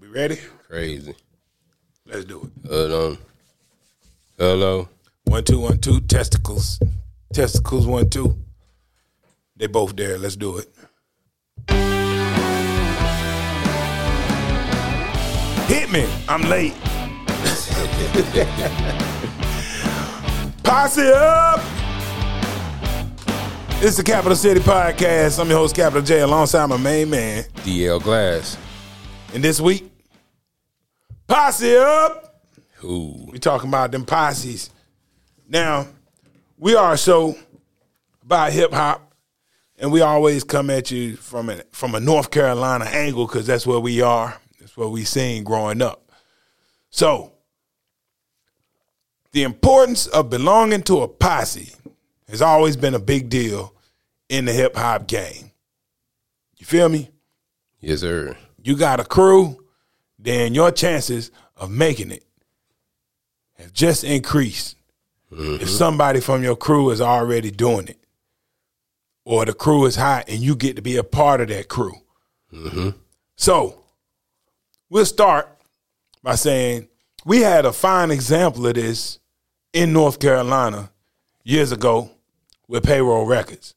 We ready? Crazy. Let's do it. Hello. 1 2 1 2. Testicles. Testicles 1 2. They both there. Let's do it. Hit me. I'm late. Posse up. It's the Capital City Podcast. I'm your host, Capital J, alongside my main man, DL Glass. And this week, Posse up. Ooh. We talking about them posses. Now, we are a show about hip hop, and we always come at you from a North Carolina angle because that's where we are. That's what we seen growing up. So, the importance of belonging to a posse has always been a big deal in the hip hop game. You feel me? Yes, sir. You got a crew, then your chances of making it have just increased. Mm-hmm. If somebody from your crew is already doing it, or the crew is hot and you get to be a part of that crew. Mm-hmm. So, we'll start by saying we had a fine example of this in North Carolina years ago with Payroll Records.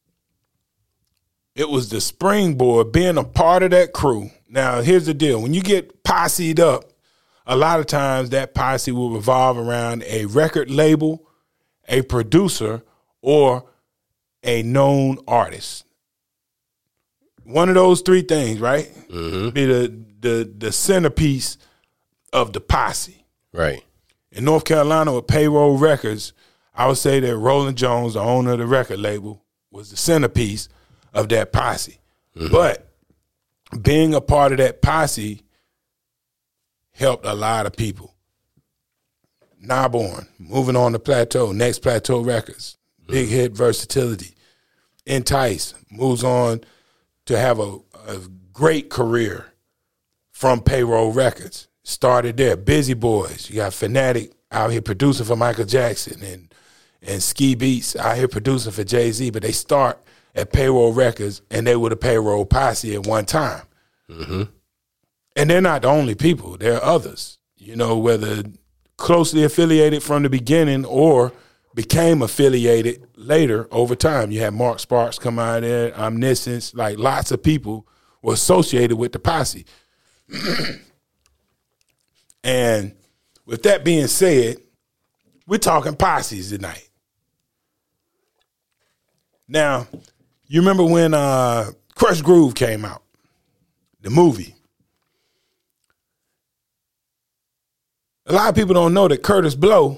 It was the springboard, being a part of that crew. Now, here's the deal. When you get posse'd up, a lot of times that posse will revolve around a record label, a producer, or a known artist. One of those three things, right? Mm-hmm. Be the centerpiece of the posse. Right. In North Carolina with Payroll Records, I would say that Roland Jones, the owner of the record label, was the centerpiece of that posse. Mm-hmm. But being a part of that posse helped a lot of people. Narbonne, moving on to Plateau, next Plateau Records, big hit Versatility. Entice moves on to have a great career from Payroll Records. Started there. Busy Boys. You got Fanatic out here producing for Michael Jackson and Ski Beats out here producing for Jay-Z, but they start at Payroll Records, and they were the Payroll Posse at one time. Mm-hmm. And they're not the only people. There are others, whether closely affiliated from the beginning or became affiliated later over time. You had Mark Sparks come out there, Omniscience, like lots of people were associated with the posse. And with that being said, we're talking posses tonight. Now, you remember when Krush Groove came out, the movie? A lot of people don't know that Kurtis Blow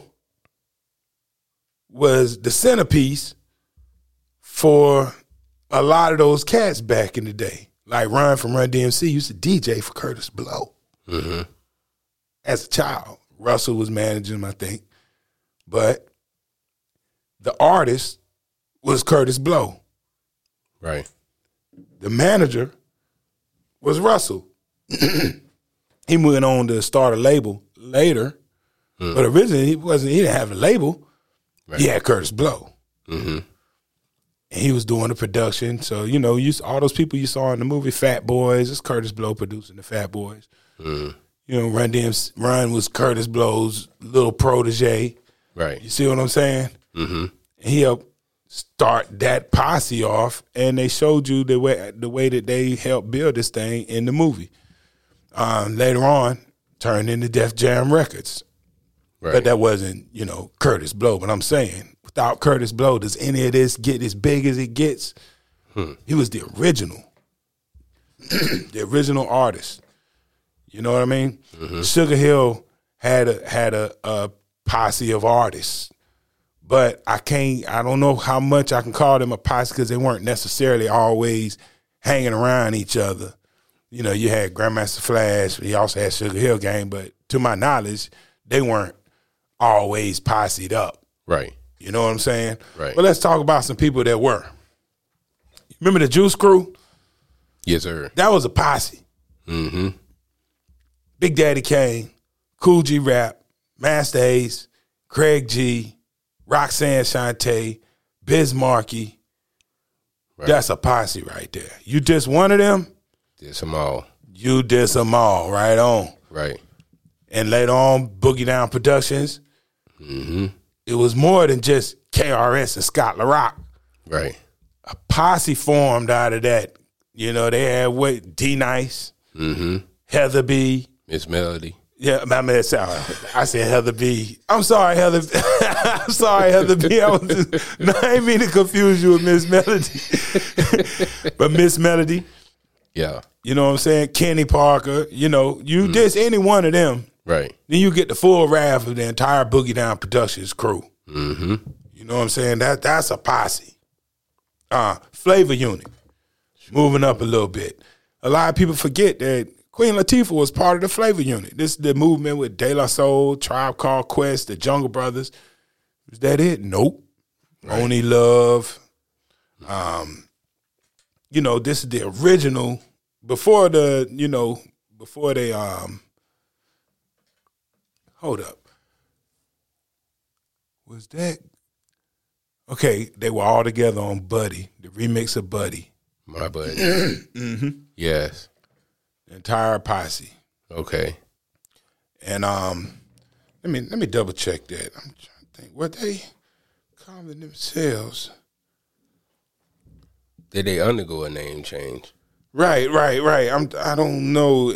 was the centerpiece for a lot of those cats back in the day. Like Ryan from Run DMC used to DJ for Kurtis Blow. Mm-hmm. As a child. Russell was managing him, I think. But the artist was Kurtis Blow. Right. The manager was Russell. He went on to start a label later, but originally he didn't have a label. Right. He had Kurtis Blow. Mm-hmm. And he was doing the production. So, all those people you saw in the movie, Fat Boys, it's Kurtis Blow producing the Fat Boys. Mm-hmm. Run was Kurtis Blow's little protege. Right. You see what I'm saying? Mm-hmm. He helped start that posse off, and they showed you the way that they helped build this thing in the movie. Later on, turned into Def Jam Records. Right. But that wasn't, Kurtis Blow. But I'm saying, without Kurtis Blow, does any of this get as big as it gets? He was the original. The original artist. You know what I mean? Mm-hmm. Sugar Hill had a posse of artists, but I don't know how much I can call them a posse because they weren't necessarily always hanging around each other. You had Grandmaster Flash, he also had Sugar Hill Gang, but to my knowledge, they weren't always posse'd up. Right. You know what I'm saying? Right. But let's talk about some people that were. Remember the Juice Crew? Yes, sir. That was a posse. Mm-hmm. Big Daddy Kane, Kool G Rap, Master Ace, Craig G, Roxanne Shante, Biz Markie. Right. That's a posse right there. You just one of them, Diss them all. You Diss 'Em All, right on. Right. And later on, Boogie Down Productions. It was more than just KRS and Scott LaRock. Right. A posse formed out of that. You know, they had D-Nice, Heather B. Miss Melody. Yeah, I said Heather B. I'm sorry, Heather. I'm sorry, Heather B. I didn't mean to confuse you with Miss Melody. But Miss Melody. Yeah. You know what I'm saying? Kenny Parker. You know, you diss any one of them. Right. Then you get the full wrath of the entire Boogie Down Productions crew. You know what I'm saying? That's a posse. Flavor Unit. Moving up a little bit. A lot of people forget that Queen Latifah was part of the Flavor Unit. This is the movement with De La Soul, Tribe Called Quest, the Jungle Brothers. Is that it? Nope. Right. Only Love. You know, this is the original before they hold up. Was that okay? They were all together on Buddy, the remix of Buddy. My Buddy. Yes. The entire posse. Okay. And let me double check that. I'm trying to think. Were they calling themselves? Did they undergo a name change? Right. I don't know.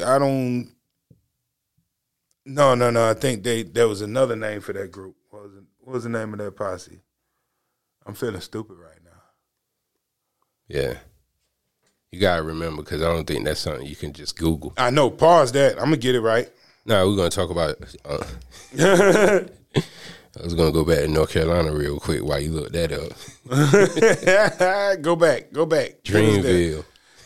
No. I think there was another name for that group. What was the name of that posse? I'm feeling stupid right now. Yeah. You gotta remember, because I don't think that's something you can just Google. I know. Pause that. I'm gonna get it right. No, we're gonna talk about. I was gonna go back to North Carolina real quick while you look that up. Go back. Dreamville.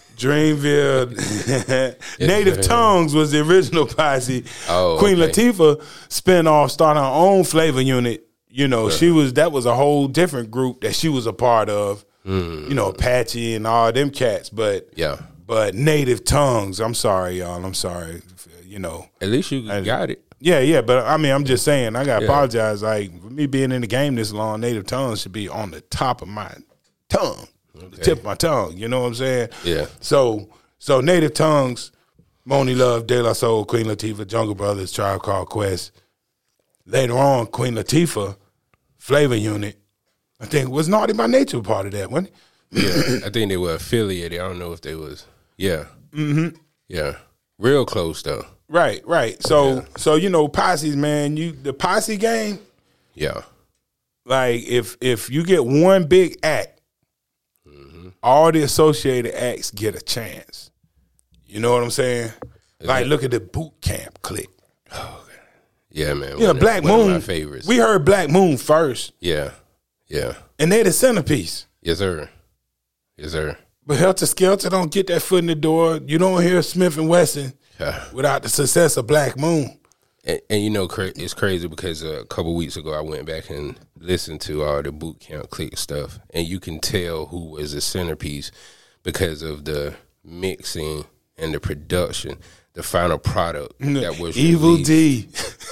Native Tongues was the original posse. Oh, Queen okay. Latifah spin off, started her own Flavor Unit. You know, that was a whole different group that she was a part of. You know, Apache and all them cats, but Native Tongues. I'm sorry, y'all. I'm sorry. You know, at least you got it. Yeah. But I mean, I'm just saying, I gotta apologize. Like, for me being in the game this long, Native Tongues should be on the top of my tongue, the tip of my tongue. You know what I'm saying? Yeah. So Native Tongues, Moni Love, De La Soul, Queen Latifah, Jungle Brothers, Tribe Called Quest. Later on, Queen Latifah, Flavor Unit. I think was Naughty by Nature part of that, wasn't it? Yeah, I think they were affiliated. I don't know if they was. Yeah. Yeah. Real close though. Right. So you know, posses, man. The posse game. Yeah. Like if you get one big act, all the associated acts get a chance. You know what I'm saying? Like, look at the Boot Camp clique. Oh, God. Yeah, man. You know, Black Moon. One of my favorites. We heard Black Moon first. Yeah. And they're the centerpiece. Yes, sir. But Helter Skelter don't get that foot in the door. You don't hear Smith & Wesson without the success of Black Moon. And you know, it's crazy because a couple weeks ago I went back and listened to all the Boot Camp clique stuff, and you can tell who was the centerpiece because of the mixing and the production, the final product that was Evil released.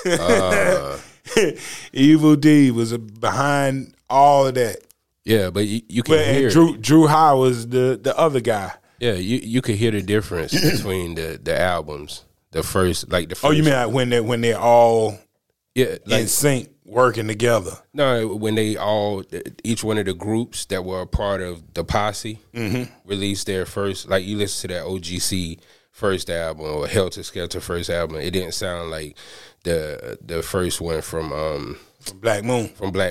D. Evil D was behind all of that. Yeah, but you can hear Drew High was the other guy. Yeah, you could hear the difference between the albums. The first. Oh, you mean like when they're all in sync working together? No, when they all, each one of the groups that were a part of the posse released their first, like you listen to that OGC first album or Helter Skelter first album, it didn't sound like the first one from Black Moon.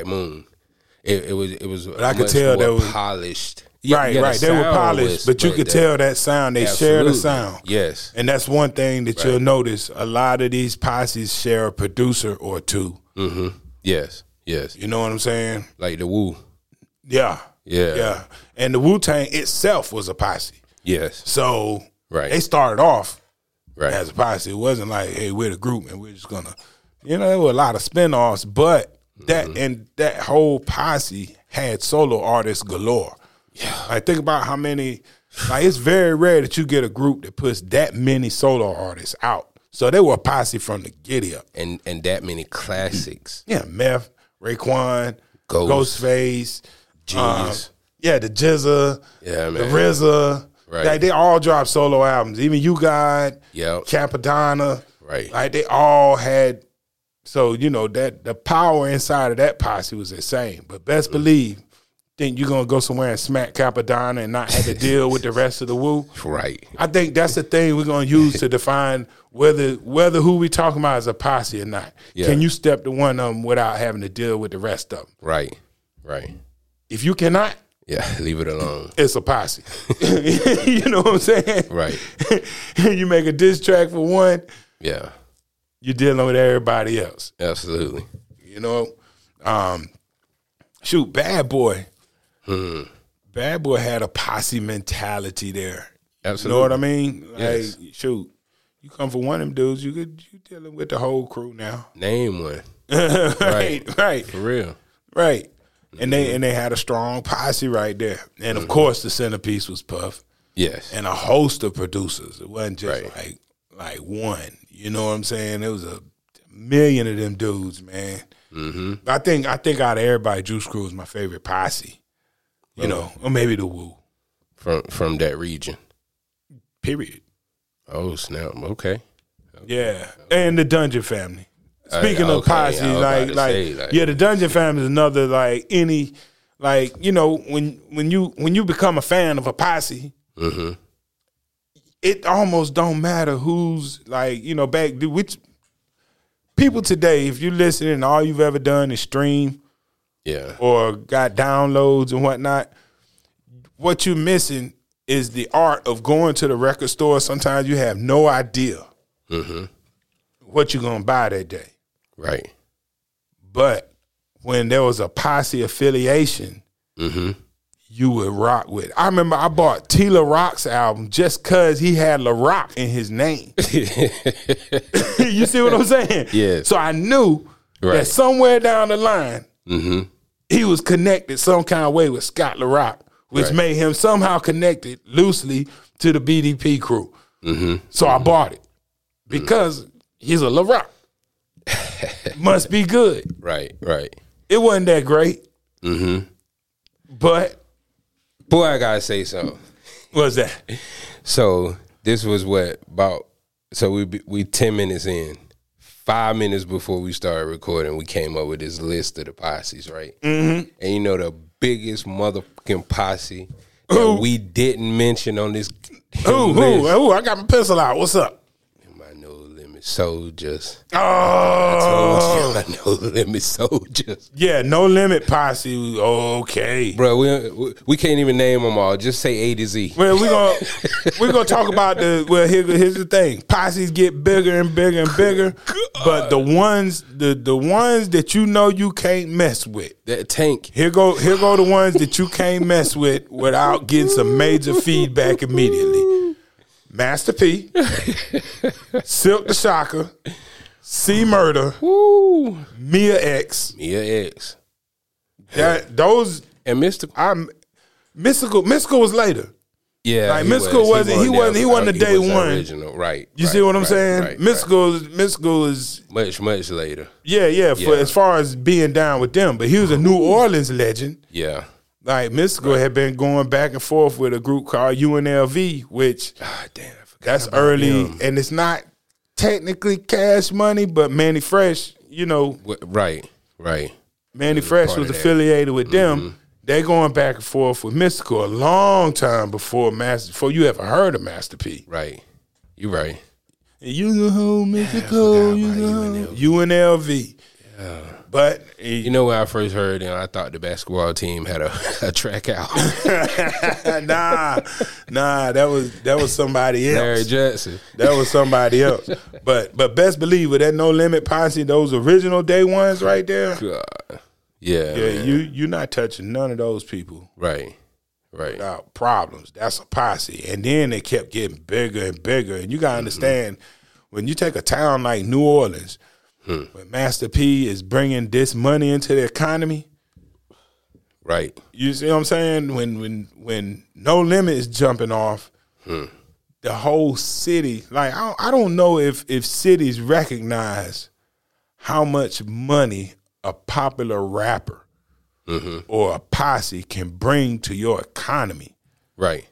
It was but I could tell that was polished. Right. They were polished, but you could tell that sound. They share the sound. Yes. And that's one thing that you'll notice. A lot of these posses share a producer or two. Yes. You know what I'm saying? Like the Wu. Yeah. And the Wu-Tang itself was a posse. Yes. So they started off right. as a posse. It wasn't like, hey, we're the group and we're just going to, you know, there were a lot of spinoffs, but that whole posse had solo artists galore. Yeah. Like, think about how many, like, it's very rare that you get a group that puts that many solo artists out. So they were a posse from the giddy up. And that many classics. Yeah, Meth, Raekwon, Ghostface, Genius. the Jizza, yeah, man. the RZA. Right. Like they all dropped solo albums. Even You God, Yep. Capadonna. Right. Like they all had. So that the power inside of that posse was insane. But best believe, think you're gonna go somewhere and smack Capadonna and not have to deal with the rest of the Wu. Right. I think that's the thing we're gonna use to define whether who we talking about is a posse or not. Yeah. Can you step to one of them without having to deal with the rest of them? Right. Right. If you cannot, Yeah. Leave it alone. it's a posse. You know what I'm saying? Right. You make a diss track for one, Yeah. you're dealing with everybody else. Absolutely. Shoot, Bad Boy. Bad Boy had a posse mentality there. Absolutely. You know what I mean? Yes. Like, shoot, you come for one of them dudes, you dealing with the whole crew now. Name one. Right. For real. Right. And they had a strong posse right there. And of course the centerpiece was Puff. Yes. And a host of producers. It wasn't just Right. like one. You know what I'm saying? There was a million of them dudes, man. Mm-hmm. I think out of everybody, Juice Crew is my favorite posse. Or maybe the Wu. From that region. Period. Oh snap! Okay. Yeah, and the Dungeon Family. Speaking of Okay, posse, I was about to say, the Dungeon Family is another when you become a fan of a posse, Mm-hmm. it almost don't matter who's which people today. If you're listening, and all you've ever done is stream, Yeah. or got downloads and whatnot, what you're missing is the art of going to the record store. Sometimes you have no idea what you're gonna buy that day. Right. But when there was a posse affiliation, you would rock with it. I remember I bought T. La Rock's album just because he had La Rock in his name. You see what I'm saying? Yeah. So I knew that somewhere down the line, he was connected some kind of way with Scott La Rock, which made him somehow connected loosely to the BDP crew. So I bought it because he's a La Rock. Must be good. Right. It wasn't that great. But Boy, I gotta say something. what's that? So this was we 10 minutes in. 5 minutes before we started recording, we came up with this list of the posses, right? And the biggest motherfucking posse that we didn't mention on this list. Who? I got my pencil out. What's up? My No Limit Soldiers. Oh, I told you, my No Limit Soldiers. yeah, No Limit posse. Okay, Bro, we can't even name them all. Just say A to Z. well, we're gonna talk about here's the thing. Posses get bigger and bigger and bigger, but the ones that you can't mess with. That Tank. Here go the ones that you can't mess with without getting some major feedback immediately. Master P, Silk the Shocker, C Murder, Woo. Mia X. Mia X. Those And Mystical. Mystical was later. Yeah. Like, Mystical wasn't the day one. Original. Right. You see what I'm saying? Right, Mystical is much later. yeah. For as far as being down with them, but he was a New Orleans legend. Yeah. Like Mystical had been going back and forth with a group called UNLV, which Ah, damn. I forgot that's about early, them. and it's not technically Cash Money, but Manny Fresh, Right. Manny Fresh part was of that. affiliated with them. They going back and forth with Mystical a long time before you ever heard of Master P. Right. You right. You the whole Mystical, Yeah, I forgot about UNLV. Yeah. But You know when I first heard it, I thought the basketball team had a track out. nah, that was somebody else. Larry Jackson. That was somebody else. But best believe with that No Limit posse, those original day ones right there. God. Yeah. Yeah, man. you're not touching none of those people Right. without problems. That's a posse. And then they kept getting bigger and bigger. And you gotta understand, when you take a town like New Orleans, when Master P is bringing this money into the economy, Right. you see what I'm saying? When No Limit is jumping off, the whole city, like I don't know if cities recognize how much money a popular rapper or a posse can bring to your economy. Right.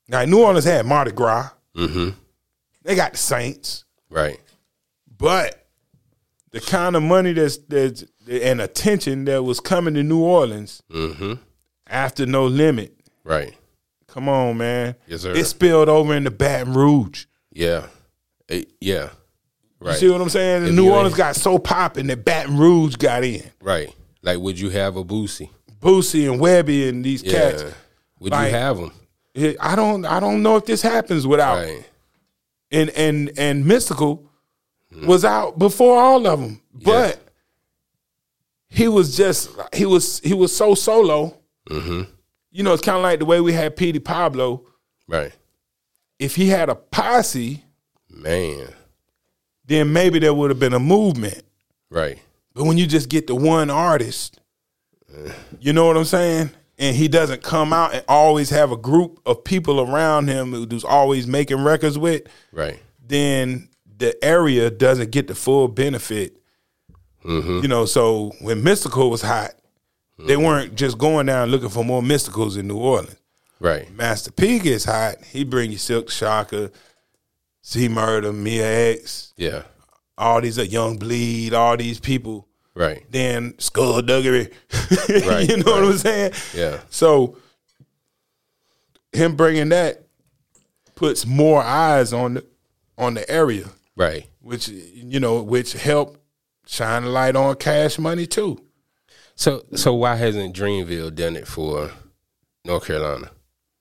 Like New Orleans had Mardi Gras. Mm-hmm. They got the Saints. Right. But the kind of money that's and attention that was coming to New Orleans after No Limit. Right. Come on, man. Yes, sir. It spilled over into Baton Rouge. Yeah. Yeah. Right. You see what I'm saying? And New Orleans got so popping that Baton Rouge got in. Right. Like, would you have a Boosie? Boosie and Webby and these cats. Would like, you have them? I don't know if this happens without. Right. And Mystical was out before all of them, but he was so solo. Mm-hmm. You know, it's kind of like the way we had Petey Pablo. Right. If he had a posse, man, then maybe there would have been a movement. Right. But when you just get the one artist, you know what I'm saying? And he doesn't come out and always have a group of people around him who's always making records with. Right. Then the area doesn't get the full benefit. Mm-hmm. You know, so when Mystical was hot, they weren't just going down looking for more Mysticals in New Orleans. Right. Master P gets hot, he bring you Silk Shaka, C Murder, Mia X. Yeah. All these Young Bleed, all these people. Right. Then Skullduggery. Right. You know what I'm saying? Yeah. So him bringing that puts more eyes on the area. Right. Which help shine a light on Cash Money too. So why hasn't Dreamville done it for North Carolina?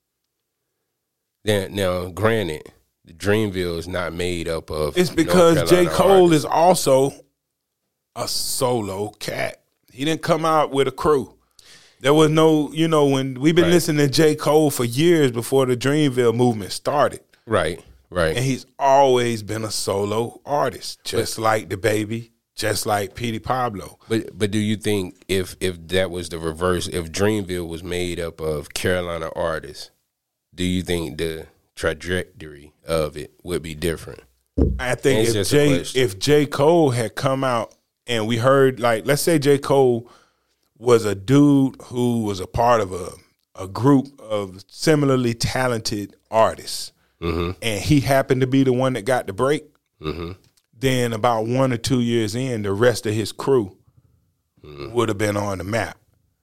Now, granted, Dreamville is not made up of. It's because J. Cole is also a solo cat. He didn't come out with a crew. There was no, when we've been listening to J. Cole for years before the Dreamville movement started. Right. And he's always been a solo artist, just like DaBaby, just like Petey Pablo. But do you think if that was the reverse, if Dreamville was made up of Carolina artists, do you think the trajectory of it would be different? I think if J. Cole had come out and we heard, like, let's say J. Cole was a dude who was a part of a group of similarly talented artists, and he happened to be the one that got the break, then about 1 or 2 years in, the rest of his crew would have been on the map.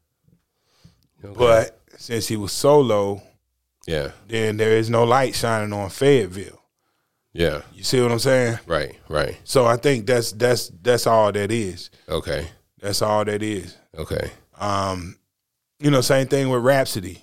Okay. But since he was solo, then there is no light shining on Fayetteville. Yeah. You see what I'm saying? Right. So I think that's all that is. Okay. That's all that is. Okay. Same thing with Rhapsody.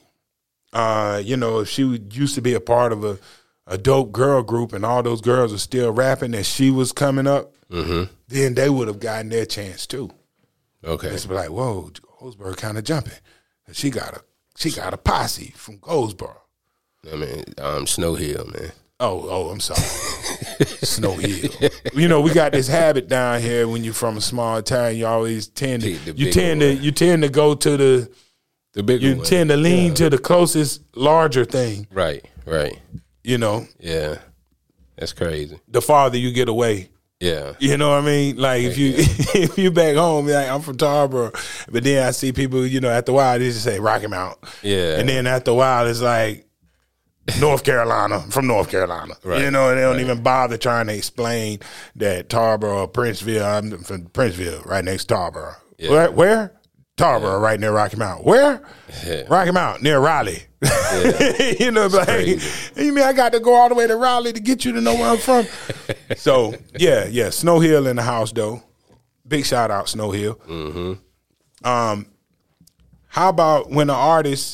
If she used to be a part of a dope girl group and all those girls are still rapping and she was coming up, then they would have gotten their chance too. Okay. It's be like, whoa, Goldsboro kind of jumping. She got a posse from Goldsboro. I mean, Snow Hill, man. Oh, I'm sorry. Snow Hill. We got this habit down here when you're from a small town, you always tend to go to the big one. You tend to lean to the closest larger thing. Right. Yeah. That's crazy. The farther you get away. Yeah. You know what I mean? Like if you back home, like I'm from Tarboro, but then I see people, after a while they just say Rocky Mount. Yeah. And then after a while it's like North Carolina, from North Carolina. Right. And they don't even bother trying to explain that Tarboro or Princeville, I'm from Princeville, right next to Tarboro. Yeah. Where? Tarboro, right near Rocky Mount. Where? Yeah. Rocky Mount, near Raleigh. Yeah. You mean I got to go all the way to Raleigh to get you to know where I'm from? So, yeah, Snow Hill in the house, though. Big shout out, Snow Hill. Mm-hmm. How about when the artist...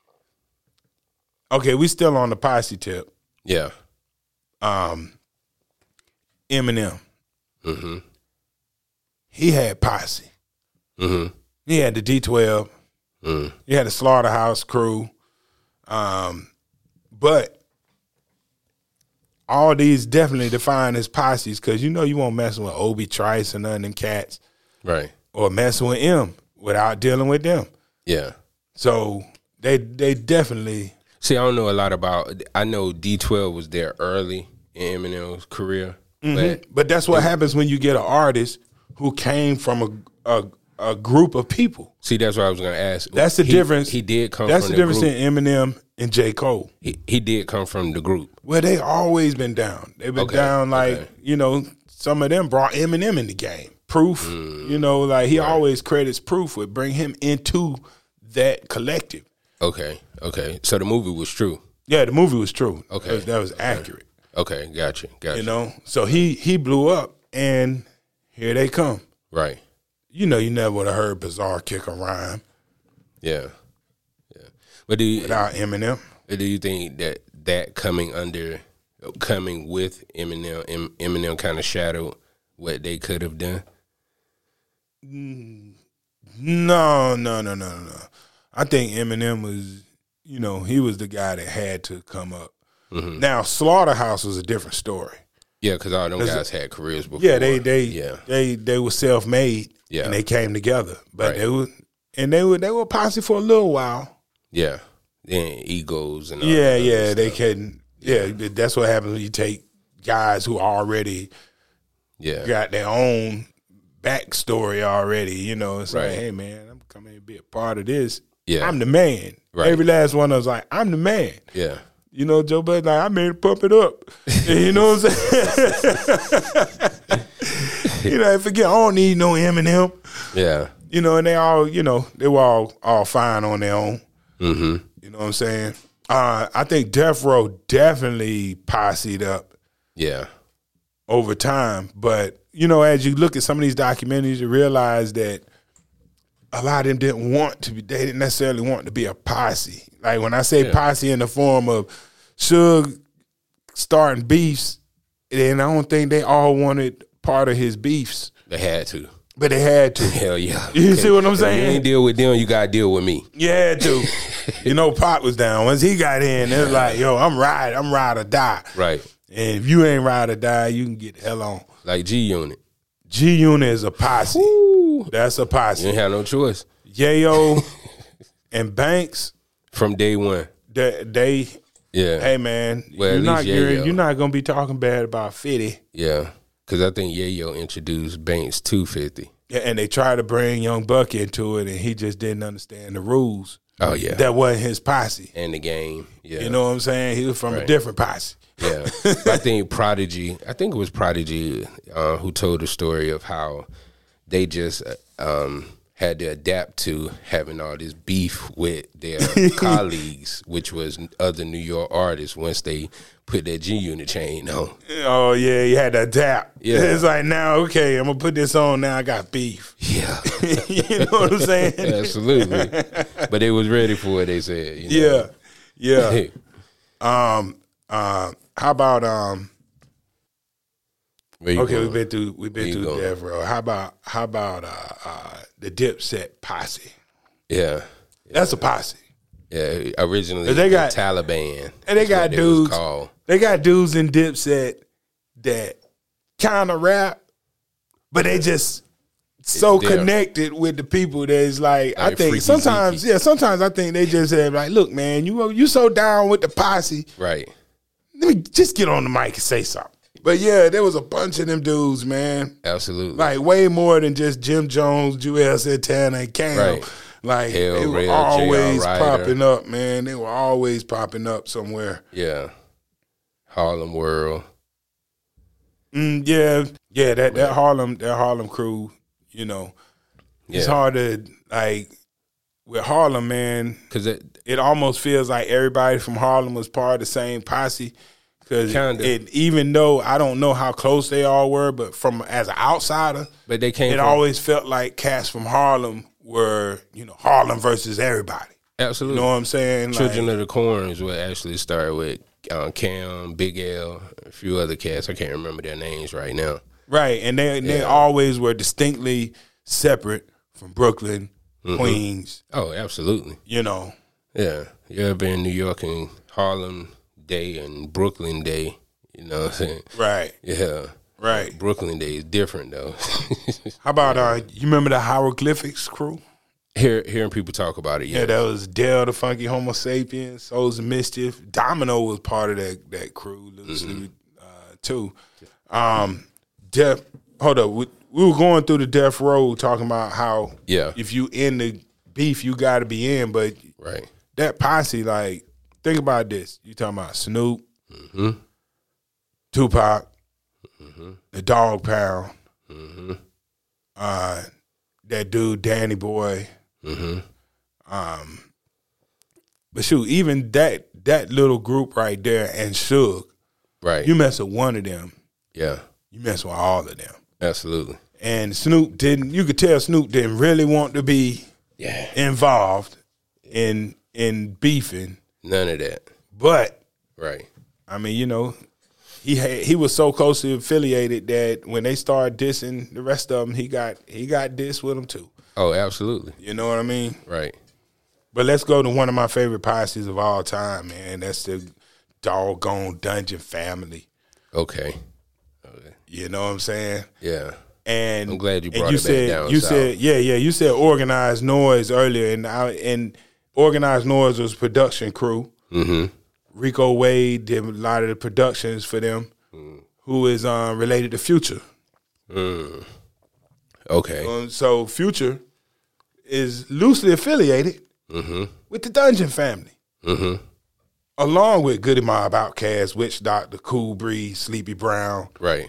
Okay, we still on the posse tip. Yeah. Eminem. Mm-hmm. He had posse. Mm-hmm. He had the D12. Mm. He had the Slaughterhouse crew. But all these definitely define as posses because you won't mess with Obi Trice or none of them cats. Right. Or messing with M without dealing with them. Yeah. So they definitely... See, I don't know a lot about... I know D12 was there early in Eminem's career. Mm-hmm. But that's what happens when you get an artist who came from a group of people. See, that's what I was going to ask. That's the difference. He did come that's from the difference group. in Eminem and J. Cole. He did come from the group. Well, they always been down. They've been down like, you know, some of them brought Eminem in the game. Proof, you know, like he always credits Proof with bring him into that collective. Okay. So the movie was true. Yeah, the movie was true. Okay. That was accurate. Okay, gotcha. You know, so he blew up, and here they come. Right. You know, you never would have heard Bizarre kick a rhyme. Yeah. But without Eminem. Do you think that coming with Eminem kind of shadowed what they could have done? No. I think Eminem was, you know, he was the guy that had to come up. Mm-hmm. Now, Slaughterhouse was a different story. Yeah, because all them guys had careers before. Yeah, they were self-made. Yeah, and they came together, but they were posse for a little while. Yeah, then egos and all they couldn't. Yeah, that's what happens when you take guys who already got their own backstory already. You know, it's like, hey man, I'm coming to be a part of this. Yeah, I'm the man. Right. Every last one of us like, I'm the man. Yeah. You know, Joe Budden like, I made it pump it up. You know what I'm saying? You know, forget, I don't need no Eminem. Yeah. You know, and they all, you know, they were all fine on their own. Mm-hmm. You know what I'm saying? I think Death Row definitely posse'd up. Yeah. Over time. But, you know, as you look at some of these documentaries, you realize that a lot of them they didn't necessarily want to be a posse. Like when I say posse in the form of Suge starting beefs, then I don't think they all wanted part of his beefs. They had to. But they had to. Hell yeah. You see what I'm saying? If you ain't deal with them, you got to deal with me. You had to. You know, Pop was down. Once he got in, it was like, yo, I'm ride or die. Right. And if you ain't ride or die, you can get the hell on. Like G-Unit. G-Unit is a posse. Woo. That's a posse. You ain't have no choice. Yayo and Banks. From day one. They hey man, well, you're not gonna be talking bad about 50. Yeah. Because I think Yayo introduced Banks to 50. Yeah, and they tried to bring Young Buck into it, and he just didn't understand the rules. Oh, yeah. That wasn't his posse. And the game, yeah. You know what I'm saying? He was from a different posse. Yeah. I think it was Prodigy who told the story of how they just had to adapt to having all this beef with their colleagues, which was other New York artists once they put that G-Unit chain on. Oh, yeah, you had to adapt. Yeah. It's like, now, okay, I'm going to put this on, now I got beef. Yeah. You know what I'm saying? Absolutely. But they was ready for it, they said. You know? Yeah. How about we've been through Death Row. How about the Dipset posse? Yeah. That's a posse. Yeah, originally they got Taliban. And they got dudes. They got dudes in Dipset that kind of rap, but they just so connected with the people that it's like I think sometimes I think they just say like, look, man, you so down with the posse, right? Let me just get on the mic and say something. But yeah, there was a bunch of them dudes, man. Absolutely, like way more than just Jim Jones, Juelz Santana, and Cam. Right. Like Hell, they were Rail, always popping up, man. They were always popping up somewhere. Yeah, Harlem World. That Harlem crew. You know, it's hard to like with Harlem, man, because it almost feels like everybody from Harlem was part of the same posse. Because even though I don't know how close they all were, but as an outsider, but they came. It always felt like cats from Harlem were, you know, Harlem versus everybody. Absolutely. You know what I'm saying? Children of the Corns would actually start with Cam, Big L, a few other cats. I can't remember their names right now. Right, and they always were distinctly separate from Brooklyn, Queens. Oh, absolutely. You know. Yeah. You ever been in New York and Harlem Day and Brooklyn Day, you know what I'm saying? Right. Yeah. Right. Brooklyn Day is different, though. How about, you remember the Hieroglyphics crew? Hearing people talk about it, yeah. Yeah, that was Dell the Funky Homo Sapien, Souls of Mischief. Domino was part of that crew, too. Hold up. We were going through the Death Row talking about how if you in the beef, you got to be in. But that posse, like, think about this. You talking about Snoop, Tupac, the Dog Pound, that dude Danny Boy. But shoot, even that little group right there and Suge, right? You mess with one of them, yeah. You mess with all of them. Absolutely. And Snoop didn't. You could tell Snoop didn't really want to be involved in beefing. None of that. But right. I mean, you know, he was so closely affiliated that when they started dissing the rest of them, he got dissed with them too. Oh, absolutely. You know what I mean? Right. But let's go to one of my favorite posses of all time, man. That's the doggone Dungeon Family. Okay. You know what I'm saying? Yeah. And I'm glad you brought it back down. You said, you said Organized Noise earlier, and Organized Noise was production crew. Mm-hmm. Rico Wade did a lot of the productions for them, who is related to Future. Okay. So Future is loosely affiliated with the Dungeon Family. Along with Goody Mob, Outkast, Witch Doctor, Cool Breeze, Sleepy Brown. Right.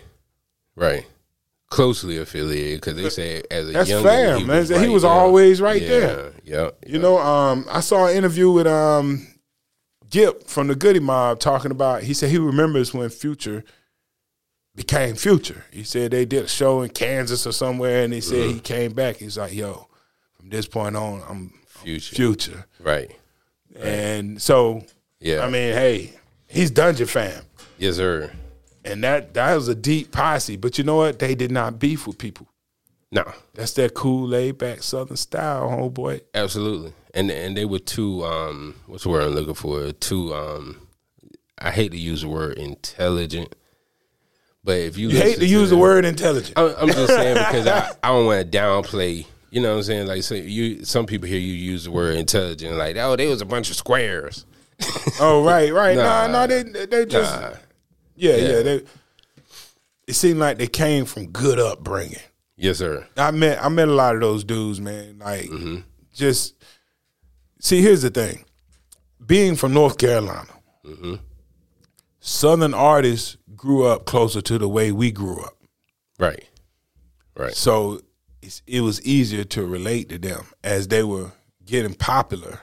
Closely affiliated, because they say as a that's young fam, man. He was always right there. Yeah. You know, I saw an interview with Gip from the Goody Mob talking about. He said he remembers when Future became Future. He said they did a show in Kansas or somewhere, and he said he came back. He's like, "Yo, from this point on, I'm Future." Right. And so, I mean, hey, he's Dungeon fam. Yes, sir. And that was a deep posse. But you know what? They did not beef with people. No. That's that cool, laid-back Southern style, homeboy. Absolutely. And they were too, what's the word I'm looking for? Too, I hate to use the word intelligent. But if you hate to use the word intelligent. I'm just saying because I don't want to downplay. You know what I'm saying? Like, some people hear you use the word intelligent, like, oh, they was a bunch of squares. Oh, right. No, they just, yeah. It seemed like they came from good upbringing. Yes, sir. I met a lot of those dudes, man. Like, just see. Here's the thing: being from North Carolina, Southern artists grew up closer to the way we grew up. Right. So it was easier to relate to them as they were getting popular.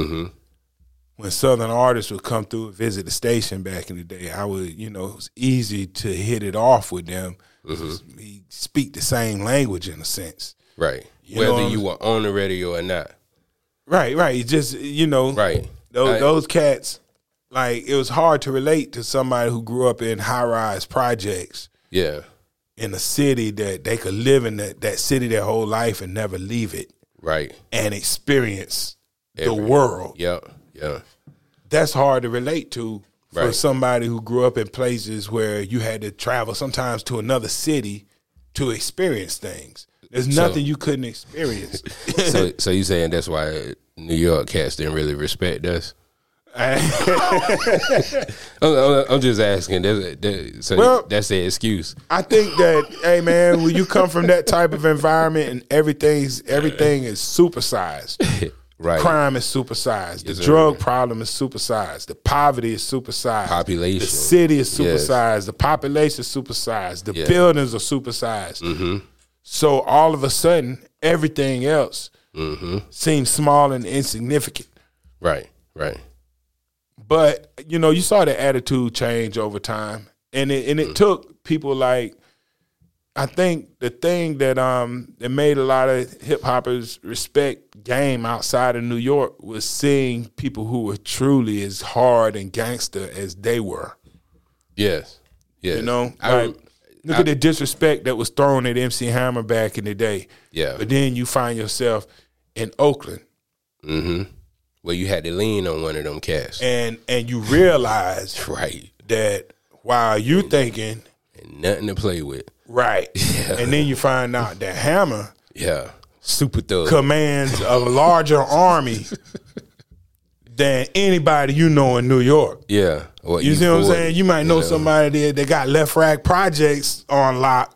When Southern artists would come through and visit the station back in the day, it was easy to hit it off with them. We speak the same language in a sense. Right. Whether you were on the radio or not. Right. Just, right. Those cats, like, it was hard to relate to somebody who grew up in high-rise projects. Yeah. In a city that they could live in that city their whole life and never leave it. Right. And experience the world. Yeah. That's hard to relate to for somebody who grew up in places where you had to travel sometimes to another city to experience things. There's nothing you couldn't experience. So you saying that's why New York cats didn't really respect us? I'm just asking. That's the excuse. I think that, hey man, when you come from that type of environment and everything is supersized. Right. Crime is supersized. The drug problem is supersized. The poverty is supersized. Population. The city is supersized. Yes. The population is supersized. The buildings are supersized. So all of a sudden, everything else seems small and insignificant. Right. But, you saw the attitude change over time. And it took people like, I think the thing that made a lot of hip hoppers respect game outside of New York was seeing people who were truly as hard and gangster as they were. Yes. Look at the disrespect that was thrown at MC Hammer back in the day. Yeah. But then you find yourself in Oakland. Well, you had to lean on one of them cats. And you realize that while you thinking and nothing to play with. Right. Yeah. And then you find out that Hammer super thug commands a larger army than anybody you know in New York. Yeah. Well, you see what I'm saying? You might know somebody that got Left Rack Projects on lock.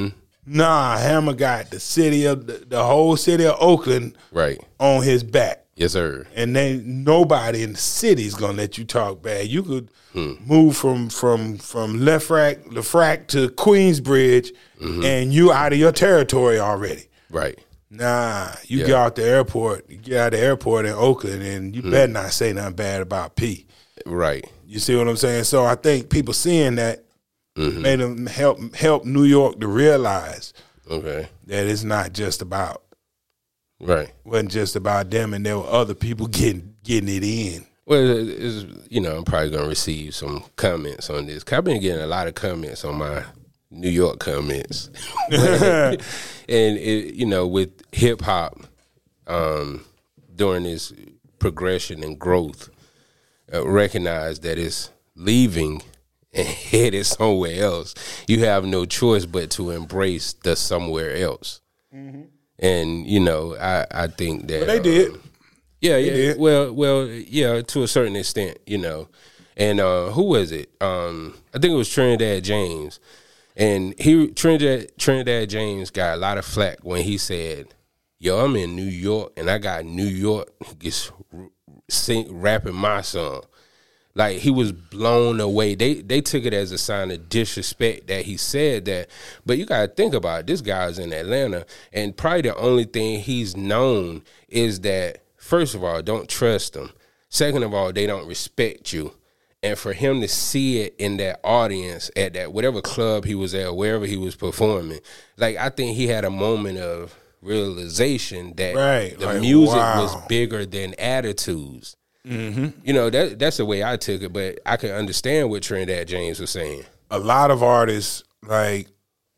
Nah, Hammer got the whole city of Oakland right on his back. Yes, sir. And nobody in the city is gonna let you talk bad. You could move from LeFrac to Queensbridge, and you out of your territory already. Right. Nah, you get out the airport. You get out of the airport in Oakland, and you better not say nothing bad about P. Right. You see what I'm saying? So I think people seeing that made them help New York to realize that it's not just about. Right. Wasn't just about them, and there were other people getting it in. Well, I'm probably going to receive some comments on this. 'Cause I've been getting a lot of comments on my New York comments. And, with hip-hop, during this progression and growth, recognize that it's leaving and headed somewhere else. You have no choice but to embrace the somewhere else. Mm-hmm. And I think that they did. They did. Well, yeah, to a certain extent, And who was it? I think it was Trinidad James, and Trinidad James got a lot of flack when he said, "Yo, I'm in New York, and I got New York gets rapping my song." Like, he was blown away. They took it as a sign of disrespect that he said that. But you got to think about it. This guy's in Atlanta, and probably the only thing he's known is that, first of all, don't trust them. Second of all, they don't respect you. And for him to see it in that audience at that whatever club he was at or wherever he was performing, like, I think he had a moment of realization that the music was bigger than attitudes. Mm-hmm. That's the way I took it, but I can understand what Trinidad James was saying. A lot of artists, like,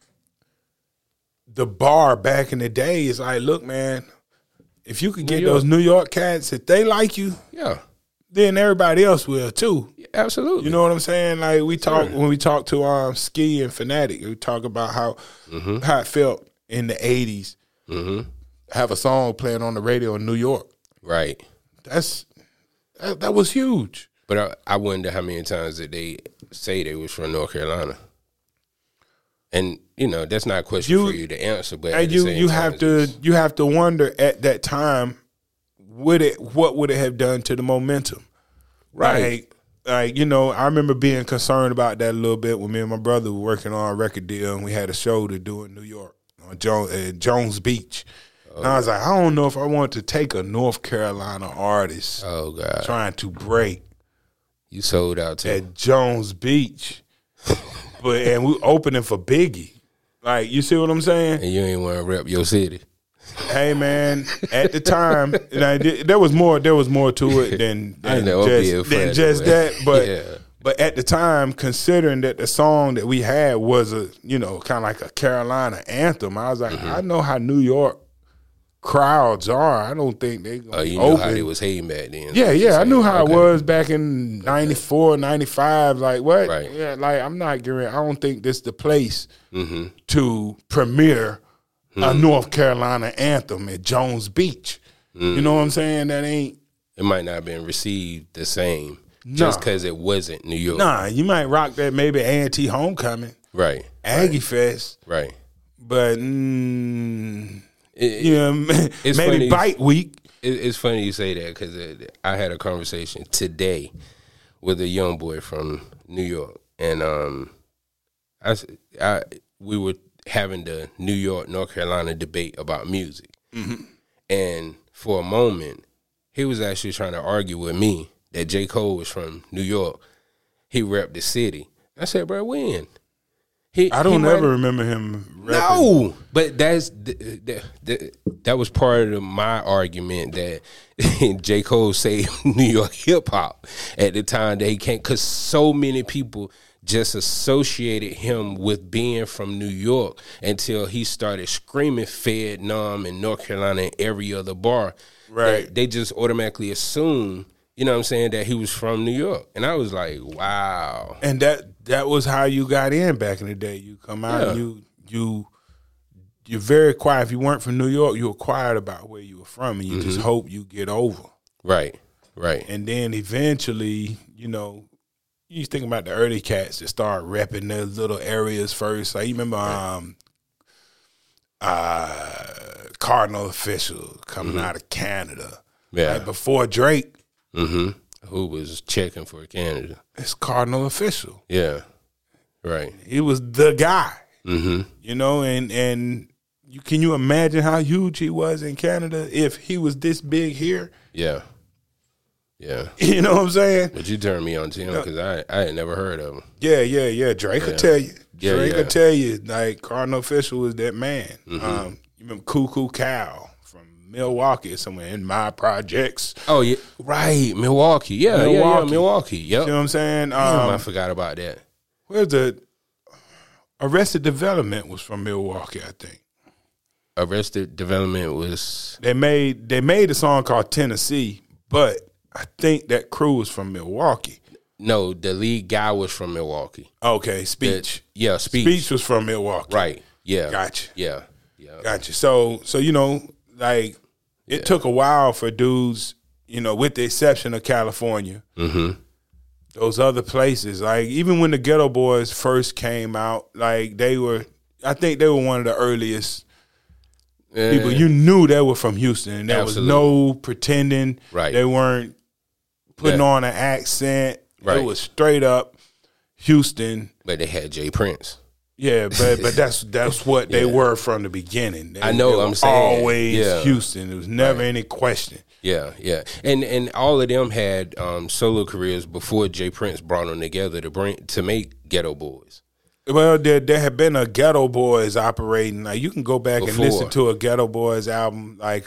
the bar back in the day is like, look, man, if you could get those New York cats, if they like you, then everybody else will too. Absolutely. You know what I'm saying? Like, when we talk to Ski and Fanatic, we talk about how it felt in the 80s. Have a song playing on the radio in New York. Right. That was huge. But I wonder how many times did they say they was from North Carolina. And that's not a question for you to answer. But and you have to wonder at that time, what would it have done to the momentum? Right. Like I remember being concerned about that a little bit when me and my brother were working on a record deal, and we had a show to do in New York on Jones Beach. And I was like, I don't know if I want to take a North Carolina artist trying to break. You sold out to at Jones Beach. And we opening for Biggie. Like, you see what I'm saying? And you ain't want to rep your city. Hey, man, at the time, there was more to it than just that. But at the time, considering that the song that we had was a kind of like a Carolina anthem, I was like, I know how New York crowds are. I don't think they gonna you open. Know how they was hating back then. Yeah, I knew how it was back in 94, 95. Like, what? Right. Yeah, like, I'm not giving. I don't think this the place to premiere a North Carolina anthem at Jones Beach. You know what I'm saying? That ain't. It might not have been received the same just because it wasn't New York. Nah, you might rock that maybe A&T Homecoming, right? Aggie Fest, right? But maybe funny, Bite Week. It's funny you say that because I had a conversation today with a young boy from New York, and we were having the New York, North Carolina debate about music, and for a moment, he was actually trying to argue with me that J. Cole was from New York. He repped the city. I said, bro, when? I don't ever remember him repping. No, but that was part of my argument that J. Cole saved New York hip hop at the time that he can't, because so many people just associated him with being from New York until he started screaming Vietnam and North Carolina and every other bar. Right. They just automatically assumed, you know what I'm saying, that he was from New York. And I was like, wow. And that was how you got in back in the day. You come out and you're very quiet. If you weren't from New York, you were quiet about where you were from, and you just hope you get over. Right. And then eventually, you think about the early cats that start repping their little areas first. Like, you remember Cardinal Official coming out of Canada. Yeah. Like before Drake. Mm-hmm. Who was checking for Canada. It's Cardinal Official. Yeah. Right. He was the guy. Mm-hmm. You know, and can you imagine how huge he was in Canada if he was this big here? Yeah. Yeah. You know what I'm saying? But you turned me on to him because I had never heard of him. Yeah. Drake will tell you. Yeah, Drake yeah. will tell you, like, Cardinal Official was that man. Mm-hmm. You remember Cuckoo Cal from Milwaukee, somewhere in my projects. Oh, yeah. Right. Milwaukee. Yeah, Milwaukee. Yep. You know what I'm saying? Damn, I forgot about that. Where's the Arrested Development was from Milwaukee, I think. Arrested Development was... They made a song called Tennessee, but I think that crew was from Milwaukee. No, the lead guy was from Milwaukee. Okay, Speech. Speech. Speech was from Milwaukee. Right. Yeah. Gotcha. Yeah. Gotcha. So you know, like it took a while for dudes, you know, with the exception of California, those other places, like even when the Ghetto Boys first came out, like I think they were one of the earliest people. You knew they were from Houston, and there was no pretending. Right. They weren't putting on an accent. Right. It was straight up Houston. But they had Jay Prince. Yeah, but that's what they were from the beginning. I know. They I'm were saying always Houston. There was never any question. Yeah, and all of them had solo careers before Jay Prince brought them together to make Ghetto Boys. Well, there had been a Ghetto Boys operating. Like you can go back and listen to a Ghetto Boys album. Like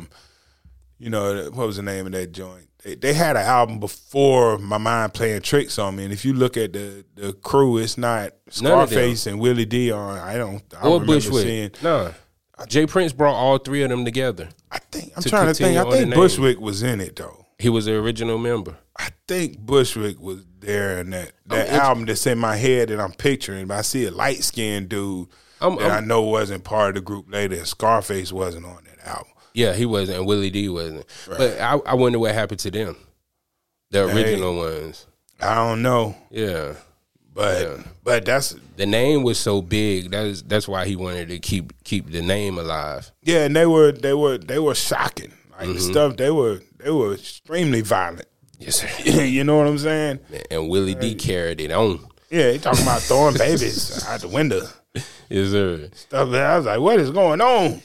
you know, what was the name of that joint? They had an album before My Mind Playing Tricks on Me, and if you look at the crew, it's not Scarface and Willie D on. I don't remember Bushwick. seeing. No, Jay Prince brought all three of them together. I'm trying to think. I think Bushwick was in it though. He was the original member. I think Bushwick was there in that album that's in my head that I'm picturing. But I see a light skinned dude that I know wasn't part of the group later. And Scarface wasn't on that album. Yeah, he wasn't, and Willie D wasn't. Right. But I wonder what happened to them, the original ones. I don't know. Yeah, but that's the name was so big. That's why he wanted to keep the name alive. Yeah, and they were shocking. Like the stuff they were extremely violent. Yes, sir. You know what I'm saying? And Willie D carried it on. Yeah, he talking about throwing babies out the window. Yes, sir. Stuff that I was like, what is going on?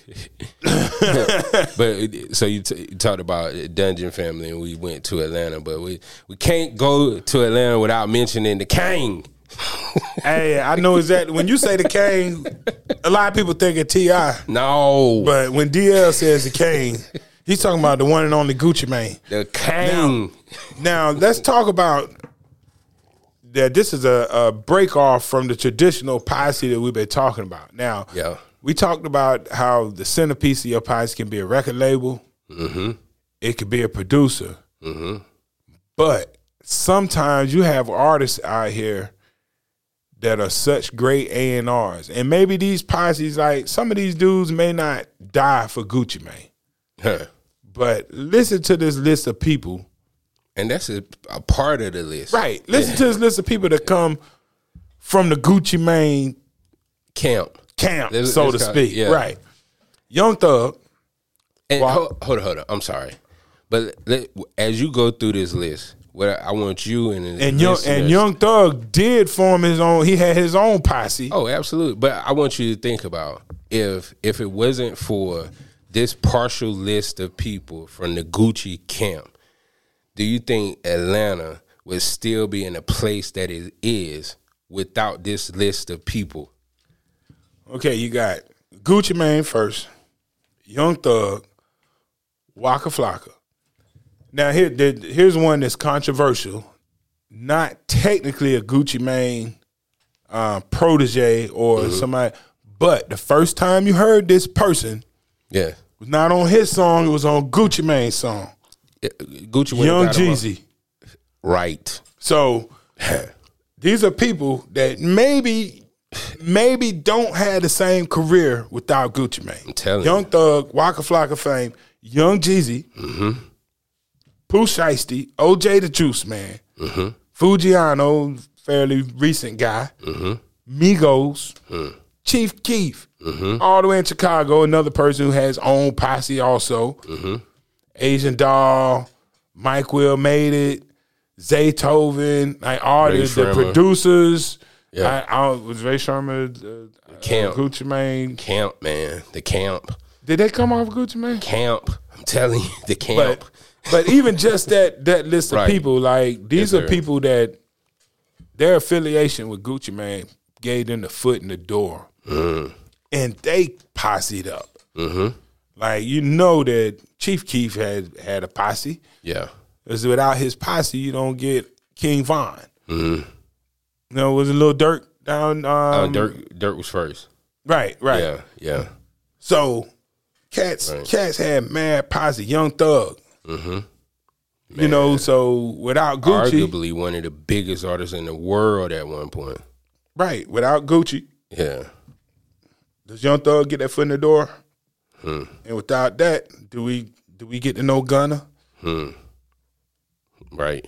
But so you talked about Dungeon Family, and we went to Atlanta, but we can't go to Atlanta without mentioning the Kane. Hey, I know exactly. When you say the Kane, a lot of people think of T.I. No. But when DL says the Kane, he's talking about the one and only Gucci Mane. The Kane. Now let's talk about that. This is a break off from the traditional posse that we've been talking about. Now, we talked about how the centerpiece of your posse can be a record label. Mm-hmm. It could be a producer. Mm-hmm. But sometimes you have artists out here that are such great A&Rs. And maybe these posses, like some of these dudes may not die for Gucci Mane. Huh. But listen to this list of people. And that's a part of the list. Right. Listen to this list of people that come from the Gucci Mane camp, so to speak. Yeah. Right. Young Thug. And hold on. I'm sorry. But as you go through this list, what I want you and Young Thug did form his own. He had his own posse. Oh, absolutely. But I want you to think about if it wasn't for this partial list of people from the Gucci camp, do you think Atlanta would still be in a place that it is without this list of people? Okay, you got Gucci Mane first, Young Thug, Waka Flocka. Now here's one that's controversial. Not technically a Gucci Mane protege or somebody, but the first time you heard this person, it was not on his song. It was on Gucci Mane's song. Gucci Young Jeezy. Right. So these are people that maybe don't have the same career without Gucci Mane. I'm telling Young Thug, Waka Flocka fame, Young Jeezy, Pooh Shiesty, OJ the Juice Man, Fujiano, fairly recent guy, Migos, Chief Keef, all the way in Chicago, another person who has own posse also. Asian Doll, Mike Will Made It, Zaytoven, like all the producers. Yeah. I was Ray Sherman, Camp. Gucci Mane. Camp, man. The Camp. Did they come off Gucci Mane? Camp. I'm telling you, the Camp. But even just that list of Right. people, like these Yes, are sir. people that their affiliation with Gucci Mane gave them the foot in the door. And they posseed up. Like, you know that Chief Keef had a posse. Yeah. Because without his posse, you don't get King Von. You know, it was a little Dirt down. Dirt was first. Right. Yeah. So, cats had mad posse, Young Thug. You know, so without Gucci. Arguably one of the biggest artists in the world at one point. Right. Without Gucci. Yeah. Does Young Thug get that foot in the door? And without that, do we get to know Gunna? Right.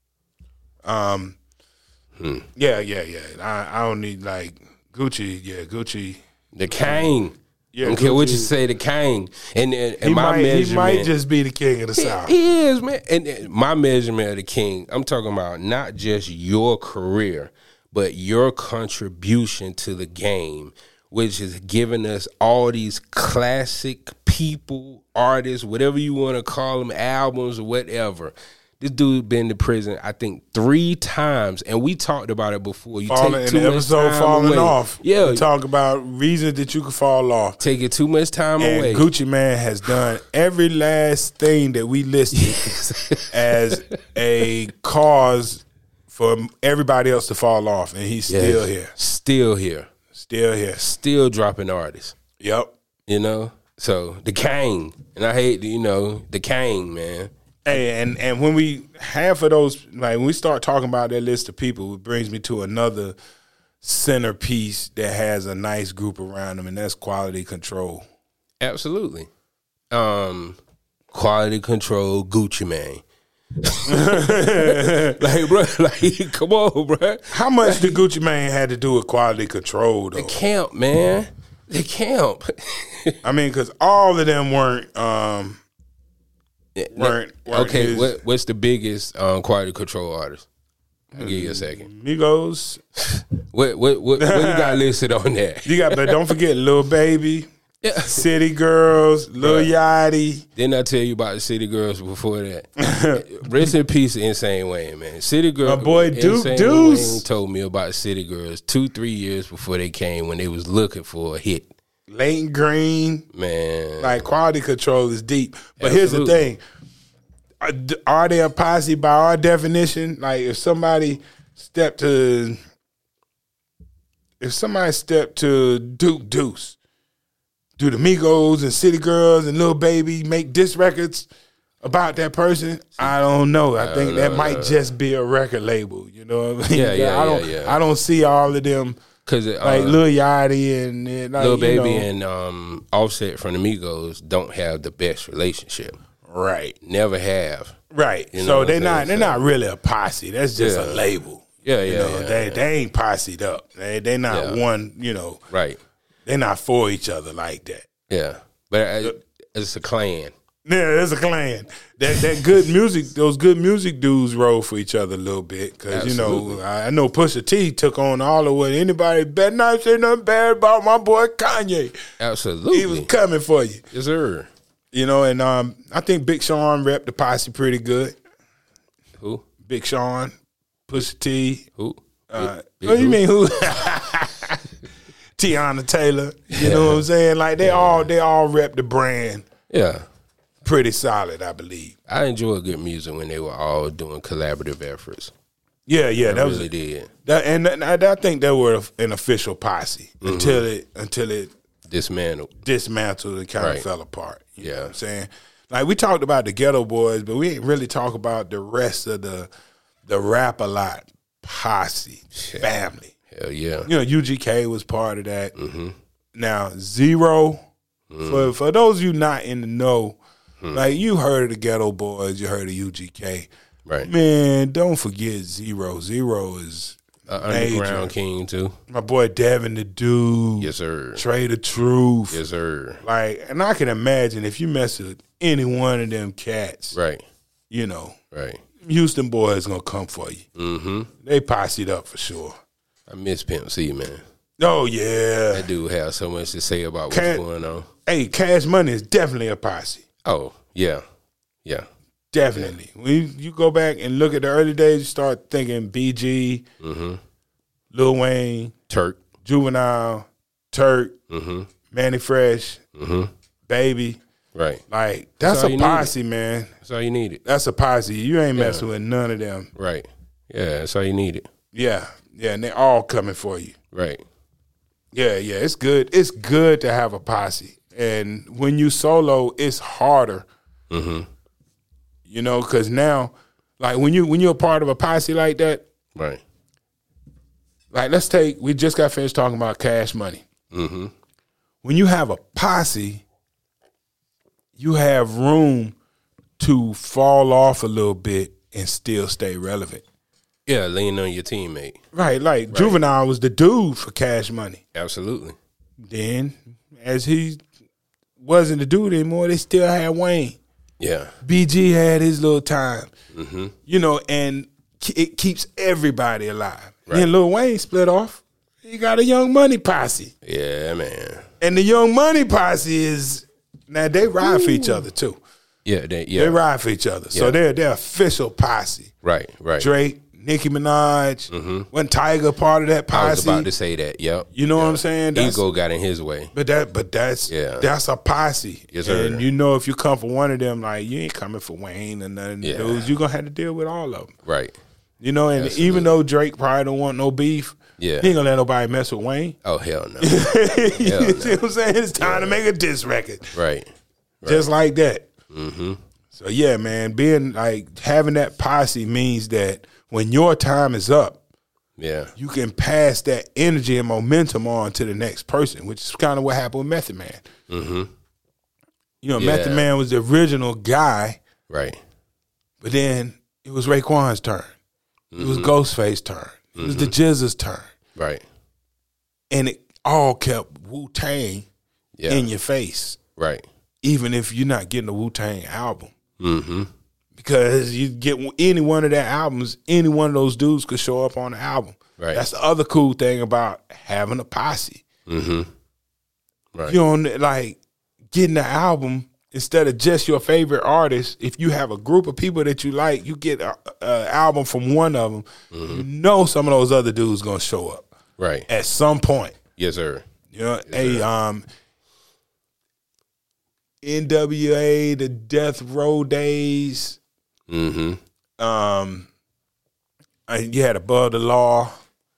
Yeah. I don't need like Gucci. Yeah, Gucci. The King. Yeah, I don't care what Gucci. you say, the King. And He my measurement. he might just be the king of the South. He is, man. And my measurement of the King, I'm talking about not just your career, but your contribution to the game, which is giving us all these classic people, artists, whatever you want to call them, albums or whatever. This dude been to prison, I think, 3 times, and we talked about it before. You take too much time falling away. off. Yeah, We talk about reasons that you could fall off. taking too much time And away. Gucci Mane has done every last thing that we listed as a cause for everybody else to fall off, and he's still here. Still here. Still here. Still dropping artists. Yep. You know? So the King. And I hate, the King, man. Hey, and when we half of those, like when we start talking about that list of people, it brings me to another centerpiece that has a nice group around them, and that's Quality Control. Absolutely. Quality Control, Gucci Mane. Like, bro, like, come on, bro. How much did Gucci Mane had to do with Quality Control, though? The Camp, man. The Camp. I mean, because all of them weren't Okay, his- what's the biggest Quality Control artist? I'll give you a second. Migos. What you got listed on there? You got, but don't forget Lil Baby, Yeah. City Girls, Lil Yachty. Didn't I tell you about the City Girls before that? Rest in peace, Insane Wayne, man. City Girls. My boy Duke Insane Deuce. Wayne told me about City Girls 2-3 years before they came when they was looking for a hit. Leighton Green. Man, Like, Quality Control is deep. But here's the thing. Are they a posse by our definition? Like, if somebody stepped to Duke Deuce, do the Migos and City Girls and Lil Baby make diss records about that person? I don't know. I think that might just be a record label. You know what I mean? Yeah. I don't see all of them because like Lil Yachty and like, Lil Baby you know. and Offset from the Migos don't have the best relationship. Right. Never have. Right. You know So what I'm saying? they're not really a posse. That's just a Yeah. label. Yeah, You yeah, know, yeah. they ain't posseed up. They not one, you know, Right. they're not for each other like that. Yeah. But it's a clan. Yeah, there's a clan. That good music, those good music dudes roll for each other a little bit. Because, you know, Absolutely. I know Pusha T took on all of what anybody better not say nothing bad about my boy Kanye. Absolutely. He was coming for you. Yes, sir. You know, and I think Big Sean repped the posse pretty good. Who? Big Sean, Pusha T. Who? Big What do you who? mean who? Tiana Taylor. You know what I'm saying? Like they all rep the brand Yeah. pretty solid, I believe. I enjoy good music when they were all doing collaborative efforts. Yeah, I that was really did. I think they were an official posse until it Dismantled. dismantled and kind of Right. fell apart. You know Yeah. what I'm saying? Like we talked about the Ghetto Boys, but we ain't really talk about the rest of the Rap A Lot posse family. Hell yeah. You know, UGK was part of that. Now, Zero, for those of you not in the know, like you heard of the Ghetto Boys, you heard of UGK. Right. Man, don't forget Zero. Zero is Underground king too. My boy Devin the Dude. Yes, sir. Trey the Truth. Yes, sir. Like, and I can imagine if you mess with any one of them cats, Right. you know, Right. Houston boys gonna come for you. Mm-hmm. They posseed up for sure. I miss Pimp C, man. Oh yeah. That dude has so much to say about what's going on. Hey, Cash Money is definitely a posse. Oh, yeah. Yeah. Definitely. When you go back and look at the early days, you start thinking BG, Lil Wayne, Turk, Juvenile, Turk, Manny Fresh, Baby. Right. Like, that's a posse, man. That's all you needed. That's a posse. You ain't messing with none of them. Right. Yeah, that's all you needed. Yeah. Yeah, and they're all coming for you. Right. Yeah, yeah. It's good. It's good to have a posse. And when you solo, it's harder. You know, because now, like when you're a part of a posse like that, Right. like we just got finished talking about Cash Money. When you have a posse, you have room to fall off a little bit and still stay relevant. Yeah, lean on your teammate. Right, like Juvenile was the dude for Cash Money. Absolutely. Then, as he wasn't the dude anymore, they still had Wayne. Yeah. BG had his little time. You know, and it keeps everybody alive. Right. Then Lil Wayne split off. He got a Young Money posse. Yeah, man. And the Young Money posse is, now they ride for each other too. Yeah, They ride for each other. So they're official posse. Right, right. Drake, Nicki Minaj, wasn't Tiger part of that posse? I was about to say that. Yep. You know what I'm saying? Ego got in his way. But that's a posse. Yes, sir. And you know if you come for one of them, like you ain't coming for Wayne and none of those, you're gonna have to deal with all of them. Right. You know, and even though Drake probably don't want no beef, he ain't gonna let nobody mess with Wayne. Oh hell no. You see what I'm saying? It's time to make a diss record. Right. Just like that. So yeah, man, being like having that posse means that when your time is up, you can pass that energy and momentum on to the next person, which is kind of what happened with Method Man. You know, Method Man was the original guy, right? But then it was Raekwon's turn. It was Ghostface's turn. It was the Jizz's turn, right? And it all kept Wu-Tang in your face, right? Even if you're not getting a Wu-Tang album. Because you get any one of their albums, any one of those dudes could show up on the album. Right. That's the other cool thing about having a posse. Right. You know, like getting the album instead of just your favorite artist. If you have a group of people that you like, you get an album from one of them. You know, some of those other dudes gonna show up. Right. At some point. Yes, sir. You know, NWA, the Death Row days. You had Above the Law,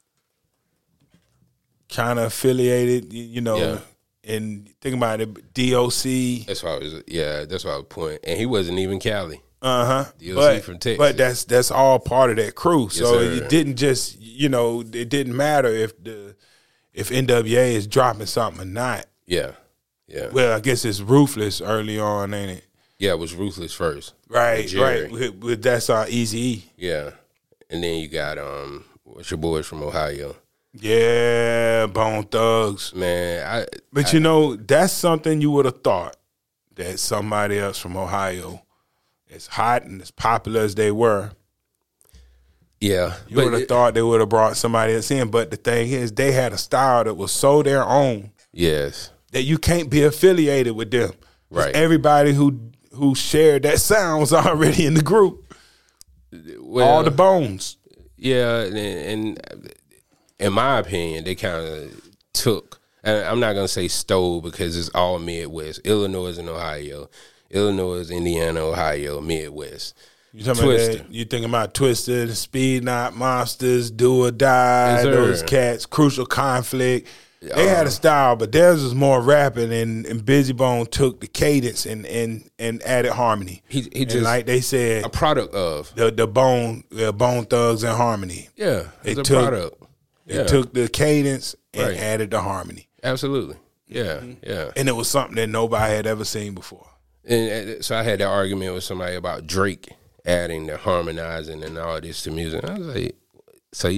kind of affiliated, you know, and think about it, DOC. That's why I was, that's why I was pointing. And he wasn't even Cali. DOC from Texas. But that's all part of that crew. So it didn't just, you know, it didn't matter if NWA is dropping something or not. Yeah. Well, I guess it's Ruthless early on, ain't it? Yeah, it was Ruthless first. Right. That's Eazy-E. Yeah. And then you got what's your boys from Ohio? Yeah, Bone Thugs. Man, But you know, that's something you would have thought that somebody else from Ohio, as hot and as popular as they were. Yeah. You would have thought they would have brought somebody else in. But the thing is, they had a style that was so their own. Yes. That you can't be affiliated with them. Right. Everybody who shared that sound was already in the group. Well, all the bones. Yeah, and in my opinion, they kind of took, and I'm not going to say stole because it's all Midwest. Illinois and Ohio. Illinois, Indiana, Ohio, Midwest. You talking about that? You thinking about Twisted, Speed Knot, Monsters, Do or Die, those cats, Crucial Conflict. They had a style, but theirs was more rapping, and Busy Bone took the cadence and added harmony. He just, like they said, a product of the Bone Thugs and Harmony. Yeah, it's a product. They took the cadence and added the harmony. Absolutely. Yeah, yeah. And it was something that nobody had ever seen before. And so I had that argument with somebody about Drake adding the harmonizing and all this to music. I was like, so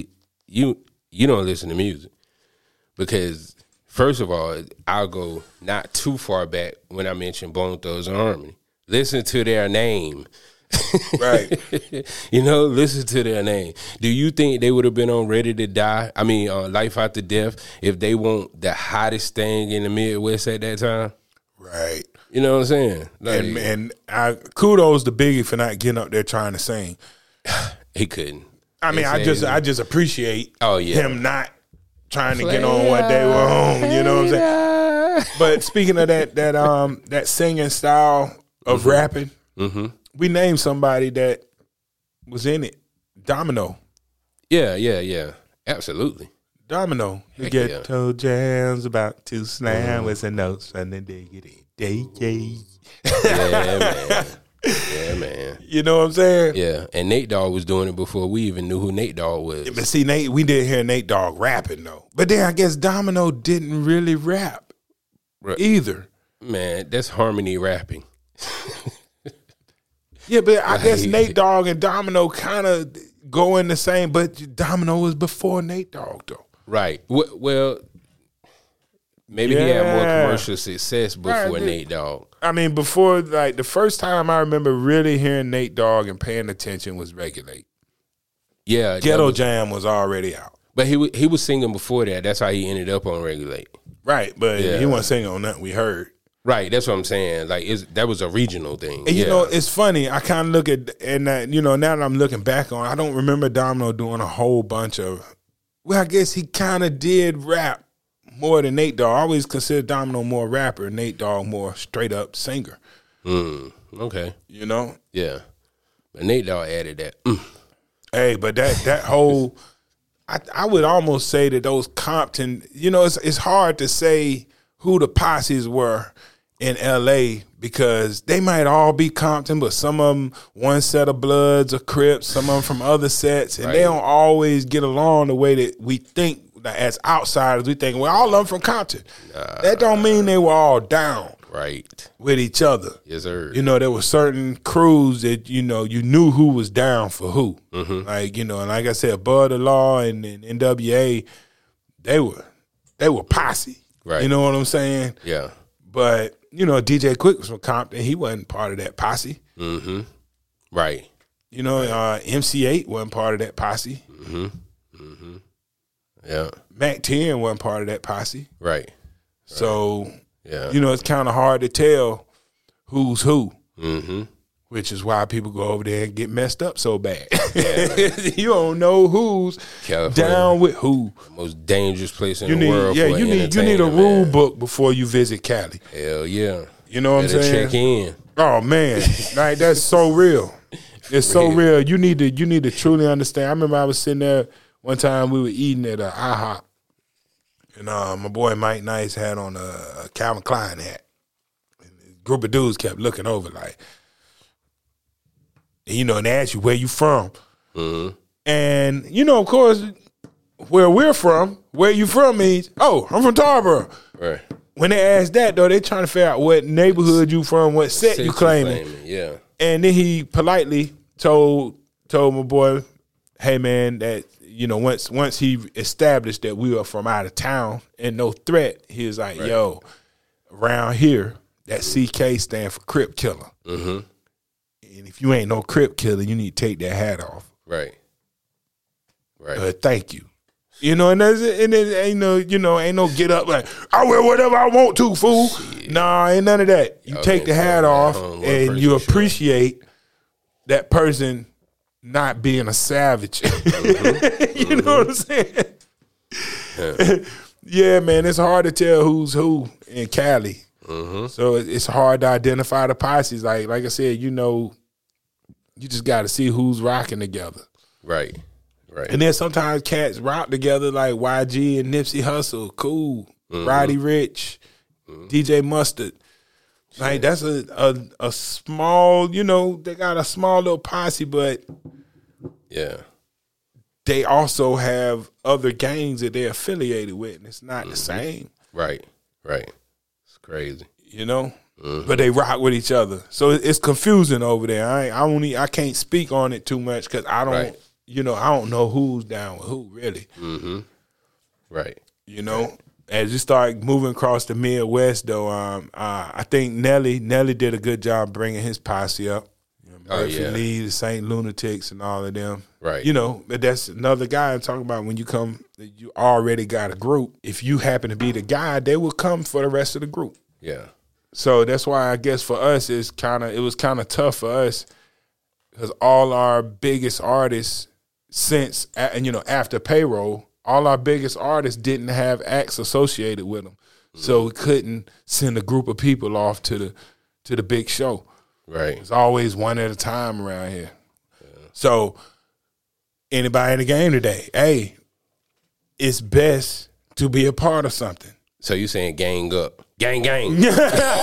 you don't listen to music because first of all, I'll go not too far back when I mentioned Bone Thugs-n-Harmony. Listen to their name. Right. Listen to their name. Do you think they would have been on Ready to Die? I mean, Life After Death, if they weren't the hottest thing in the Midwest at that time? Right. You know what I'm saying? Like, and I kudos to Biggie for not getting up there trying to sing. He couldn't. I mean, I just appreciate him not trying to get on what they were on. You know what I'm saying? But speaking of that singing style of rapping, we named somebody that was in it. Domino. Yeah. Absolutely. Domino. The ghetto jams about to slam with some notes and then diggity. Yeah, man. Yeah, man. You know what I'm saying? Yeah, and Nate Dogg was doing it before we even knew who Nate Dogg was. But see, we didn't hear Nate Dogg rapping, though. But then I guess Domino didn't really rap either. Man, that's harmony rapping. Yeah, but I guess Nate Dogg and Domino kind of go in the same, but Domino was before Nate Dogg, though. Right. Well, maybe he had more commercial success before Nate Dogg. I mean, before, like, the first time I remember really hearing Nate Dogg and paying attention was Regulate. Yeah. Ghetto Jam was already out. But he was singing before that. That's how he ended up on Regulate. Right, but he wasn't singing on nothing we heard. Right, that's what I'm saying. Like, that was a regional thing. And, you know, it's funny. I kind of look at, and now that I'm looking back on, I don't remember Domino doing a whole bunch of, well, I guess he kind of did rap more than Nate Dogg. I always consider Domino more rapper, Nate Dogg more straight up singer. Okay. You know? Yeah. But Nate Dogg added that. Hey, but that whole, I would almost say that those Compton, you know, it's hard to say who the posses were in L.A. because they might all be Compton, but some of them one set of Bloods or Crips, some of them from other sets, and they don't always get along the way that we think. As outsiders, we think, well, all of them from Compton. That don't mean they were all down with each other. Yes, sir. You know, there were certain crews that, you know, you knew who was down for who. Like, you know, and like I said, Bud the Law and NWA, they were posse. Right. You know what I'm saying? Yeah. But, you know, DJ Quick was from Compton. He wasn't part of that posse. Right. You know, MC8 wasn't part of that posse. Yeah. Mac 10 wasn't part of that posse. Right. So, you know, it's kind of hard to tell who's who. Which is why people go over there and get messed up so bad. You don't know who's California, down with who. Most dangerous place in the world. Yeah, you need a rule book before you visit Cali. Hell yeah. You know what I'm saying? Check in. Oh man, like that's so real. It's so real. You need to truly understand. I remember I was sitting there one time. We were eating at IHOP, and my boy Mike Nice had on a Calvin Klein hat. And a group of dudes kept looking over like, you know, and they ask you where you from, and you know, of course, where we're from, where you from means, oh, I'm from Tarboro. Right. When they ask that though, they trying to figure out what neighborhood you from, what set you claiming. Yeah. And then he politely told my boy, hey man, that, you know, once he established that we were from out of town and no threat, he was like, yo, around here, that CK stand for Crip Killer. And if you ain't no Crip Killer, you need to take that hat off. Right. Thank you. You know, and it ain't no get up like, I wear whatever I want to, fool. Shit. Nah, ain't none of that. You take the hat off and you appreciate that person not being a savage. You know what I'm saying? Yeah, man, it's hard to tell who's who in Cali. So it's hard to identify the posses. Like I said, you know, you just got to see who's rocking together. Right. And then sometimes cats rock together like YG and Nipsey Hussle, cool. Roddy Ricch, DJ Mustard. Like that's a small, you know, they got a small little posse, but they also have other gangs that they're affiliated with, and it's not the same. Right. It's crazy. You know? But they rock with each other. So it's confusing over there. I can't speak on it too much because I don't you know, I don't know who's down with who really. Mm-hmm. Right. You know, as you start moving across the Midwest, though, I think Nelly did a good job bringing his posse up. You know, Murphy Lee, the Saint Lunatics, and all of them. Right. You know, but that's another guy I'm talking about. When you come, you already got a group. If you happen to be the guy, they will come for the rest of the group. Yeah. So that's why I guess for us it was kind of tough for us because all our biggest artists since after Payroll. All our biggest artists didn't have acts associated with them, so we couldn't send a group of people off to the big show. Right, it's always one at a time around here. Yeah. So anybody in the game today, hey, it's best to be a part of something. So you saying gang up, gang, gang, gang.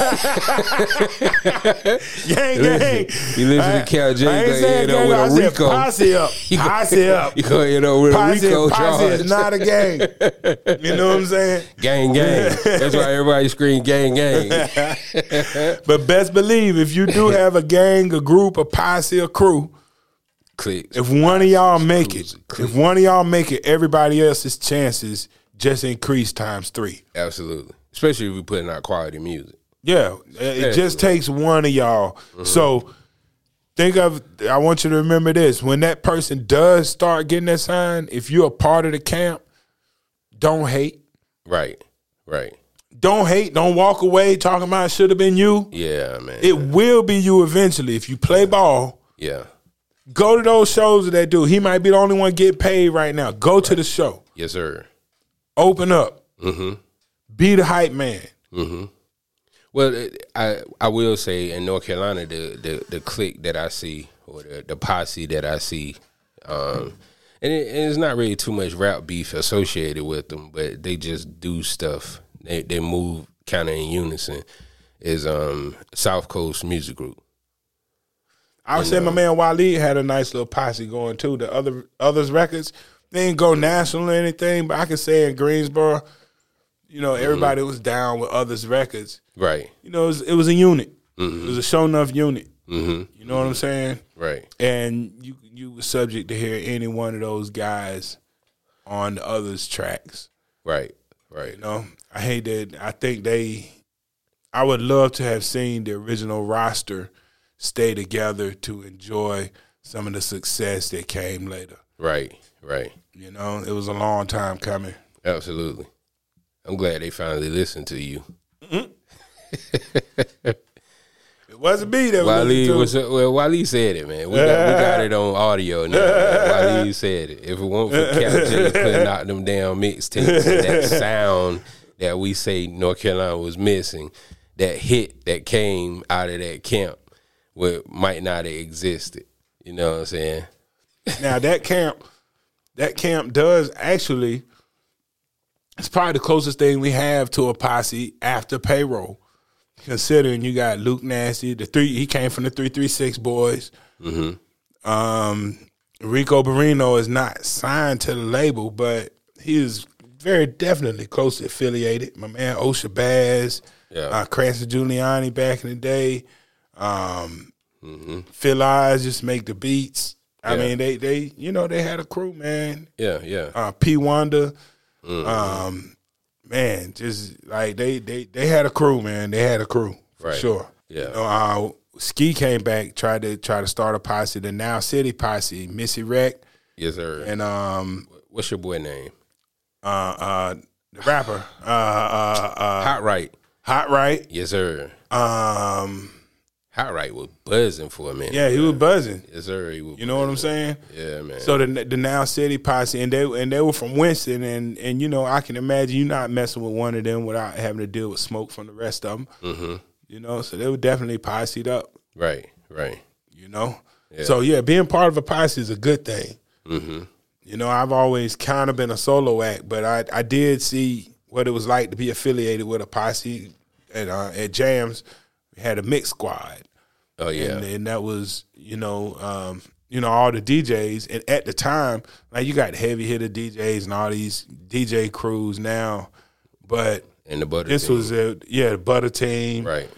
You listen to Cal J. You gonna end up with a Rico. Posse up, posse up. You gonna end up with a Rico charge. Posse is not a gang. You know what I'm saying? Gang, gang. That's why everybody scream gang, gang. But best believe if you do have a gang, a group, a posse, a crew. Clicks. If one of y'all make it, everybody else's chances just increase times 3. Absolutely. Especially if we're putting out quality music. Yeah. It just takes one of y'all. Mm-hmm. So I want you to remember this. When that person does start getting that sign, if you're a part of the camp, don't hate. Right. Don't hate. Don't walk away talking about it should have been you. Yeah, man. It will be you eventually if you play ball. Yeah. Go to those shows that do. He might be the only one getting paid right now. Go to the show. Yes, sir. Open up. Mm-hmm. Be the hype man. Mm-hmm. Well, I will say in North Carolina, the clique that I see, or the posse that I see, and it's not really too much rap beef associated with them, but they just do stuff. They move kind of in unison. Is South Coast Music Group. I would say my man Waleed had a nice little posse going too. The others records, they didn't go national or anything, but I can say in Greensboro, you know, everybody was down with others records. Right. You know, it was a unit. Mm-hmm. It was a show enough unit. Mm-hmm. You know what I'm saying? Right. And you were subject to hear any one of those guys on the others tracks. Right. You know, I hate that. I would love to have seen the original roster stay together to enjoy some of the success that came later. Right. You know, it was a long time coming. Absolutely. I'm glad they finally listened to you. Mm-hmm. It wasn't me that Waleed said it, man. We got it on audio now. Waleed said it. If it weren't for Cal J putting out them damn mixtapes and that sound that we say North Carolina was missing, that hit that came out of that camp might not have existed. You know what I'm saying? Now that camp does actually, it's probably the closest thing we have to a posse after Payroll. Considering you got Luke Nasty, he came from the 336 Boys. Mm-hmm. Rico Barrino is not signed to the label, but he is very definitely closely affiliated. My man Osha Baz, Cranston Giuliani back in the day. Phil Eyes just make the beats. I mean, they they had a crew, man. Yeah. P. Wanda, man, just like they had a crew, man. They had a crew for sure. Yeah. You know, Ski came back, tried to start a posse, the Now City posse, Missy Wreck. Yes, sir. And what's your boy name? The rapper. Hot Right. Hot Right. Yes, sir. Hot Right was buzzing for a minute. Yeah, he was buzzing. Yes, sir. He was. You know what I'm saying? Yeah, man. So the Now City posse, and they were from Winston, and you know, I can imagine you not messing with one of them without having to deal with smoke from the rest of them. Mm-hmm. You know, so they were definitely posse'd up. Right. You know? Yeah. So, yeah, being part of a posse is a good thing. Mm-hmm. You know, I've always kind of been a solo act, but I did see what it was like to be affiliated with a posse at Jams. We had a mix squad. Oh, yeah. And that was, all the DJs. And at the time, like, you got heavy hitter DJs and all these DJ crews now. But and the Butter this team. was the Butter Team. Right.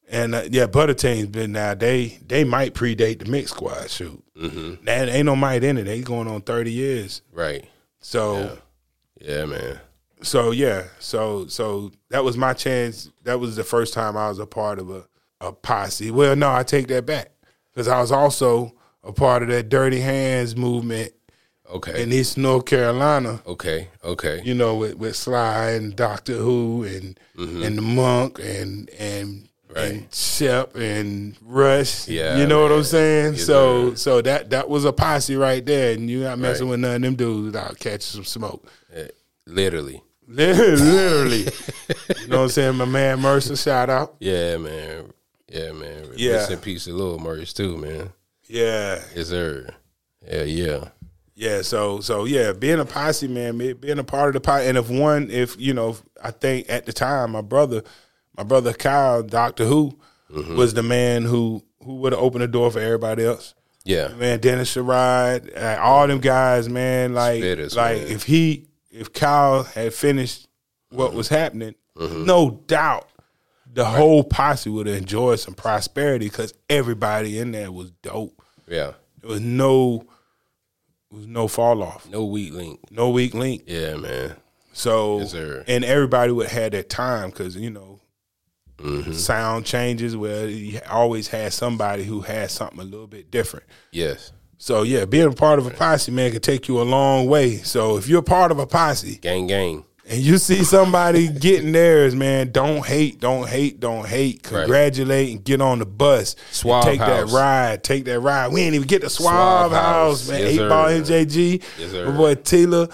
And Butter Team's been now. They might predate the Mix Squad shoot. Mm-hmm. That ain't no might in it. They going on 30 years. Right. So yeah man. So so that was my chance. That was the first time I was a part of a posse. Well, no, I take that back because I was also a part of that Dirty Hands movement. Okay. In East North Carolina. Okay. You know, with Sly and Doctor Who and the Monk and Shep and Rush. Yeah. You know what I'm saying? Yes, so that was a posse right there, and you're not messing with none of them dudes without catching some smoke. Literally. Literally. You know what I'm saying? My man Mercer, shout out. Yeah, man. Rest in peace to Lil Merce too, man. Yeah. Yes, sir. Yeah. Yeah, so being a posse, man, being a part of the posse, and I think at the time my brother Kyle, Doctor Who, was the man who would have opened the door for everybody else. Yeah, man, Dennis Sherrod, all them guys, man. Like man. If Kyle had finished what was happening, no doubt the whole posse would have enjoyed some prosperity because everybody in there was dope. Yeah, there was no fall off. No weak link. Yeah, man. So, and everybody would have their time because, sound changes where you always had somebody who had something a little bit different. Yes. So, yeah, being a part of a posse, man, can take you a long way. So, if you're part of a posse. Gang. And you see somebody getting theirs, man, don't hate. Congratulate and get on the bus. Suave take House. Take that ride. We ain't even get the Suave House, man. Yes, 8-Ball NJG. Yes, sir. My boy Tila.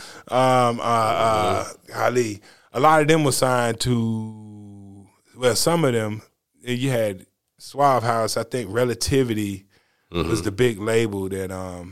Ali. A lot of them were signed to, well, some of them, you had Suave House. I think Relativity was the big label that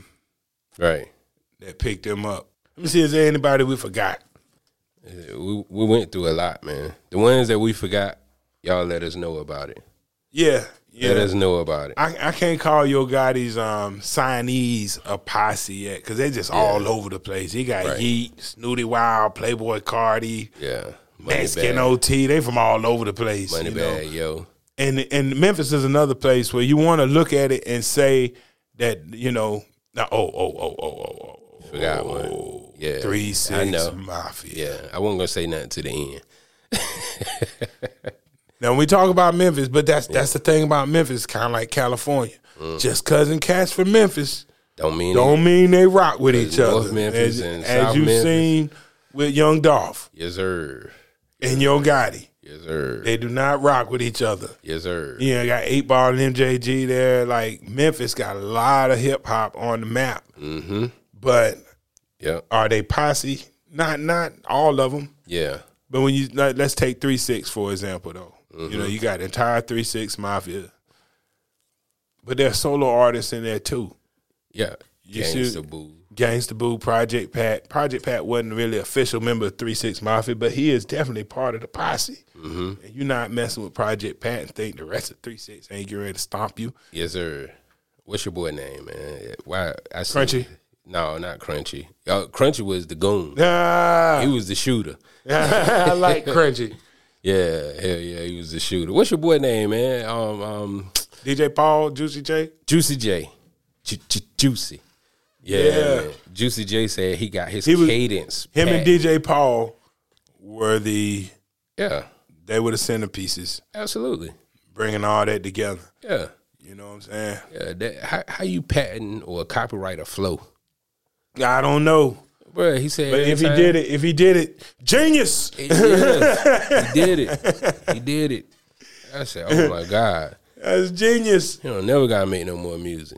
that picked them up. Let me see, is there anybody we forgot? We went through a lot, man. The ones that we forgot, y'all let us know about it. Yeah. Let us know about it. I can't call Yo Gotti's signees a posse yet because they just all over the place. He got Yeet, Snooty Wild, Playboy Cardi, Mexican OT. They from all over the place. Money bag, yo. And Memphis is another place where you want to look at it and say that, Forgot one. Yeah, 3-6 Mafia. Yeah, I wasn't gonna say nothing to the end. Now when we talk about Memphis, but that's the thing about Memphis, kind of like California. Just cousin cats from Memphis don't mean they rock with each other. North Memphis as you've seen with Young Dolph. Yes, sir. And Yo Gotti. Yes, sir. They do not rock with each other. Yes, sir. You got 8-Ball and MJG there. Like Memphis got a lot of hip hop on the map. Mm-hmm. But are they posse? Not all of them. Yeah. But when let's take 3-6 for example, though. You got the entire 3-6 Mafia, but there's solo artists in there too. Yeah. Gangsta Boo, Project Pat. Project Pat wasn't really an official member of 3-6 Mafia, but he is definitely part of the posse. And you're not messing with Project Pat and think the rest of 3-6 ain't getting ready to stomp you. Yes, sir. What's your boy name, man? Why Crunchy? No, not Crunchy. Crunchy was the goon. He was the shooter. I like Crunchy. Yeah, hell yeah, he was the shooter. What's your boy name, man? DJ Paul, Juicy J. Juicy J. Juicy. Yeah. Man. Juicy J said he got his cadence. Him and DJ Paul were they were the centerpieces. Absolutely. Bringing all that together. Yeah. You know what I'm saying? Yeah. How you patent or copyright a flow? I don't know. Bro, he said. But if he did it, genius. Yes, he did it. I said, oh my God. That's genius. Never gotta make no more music.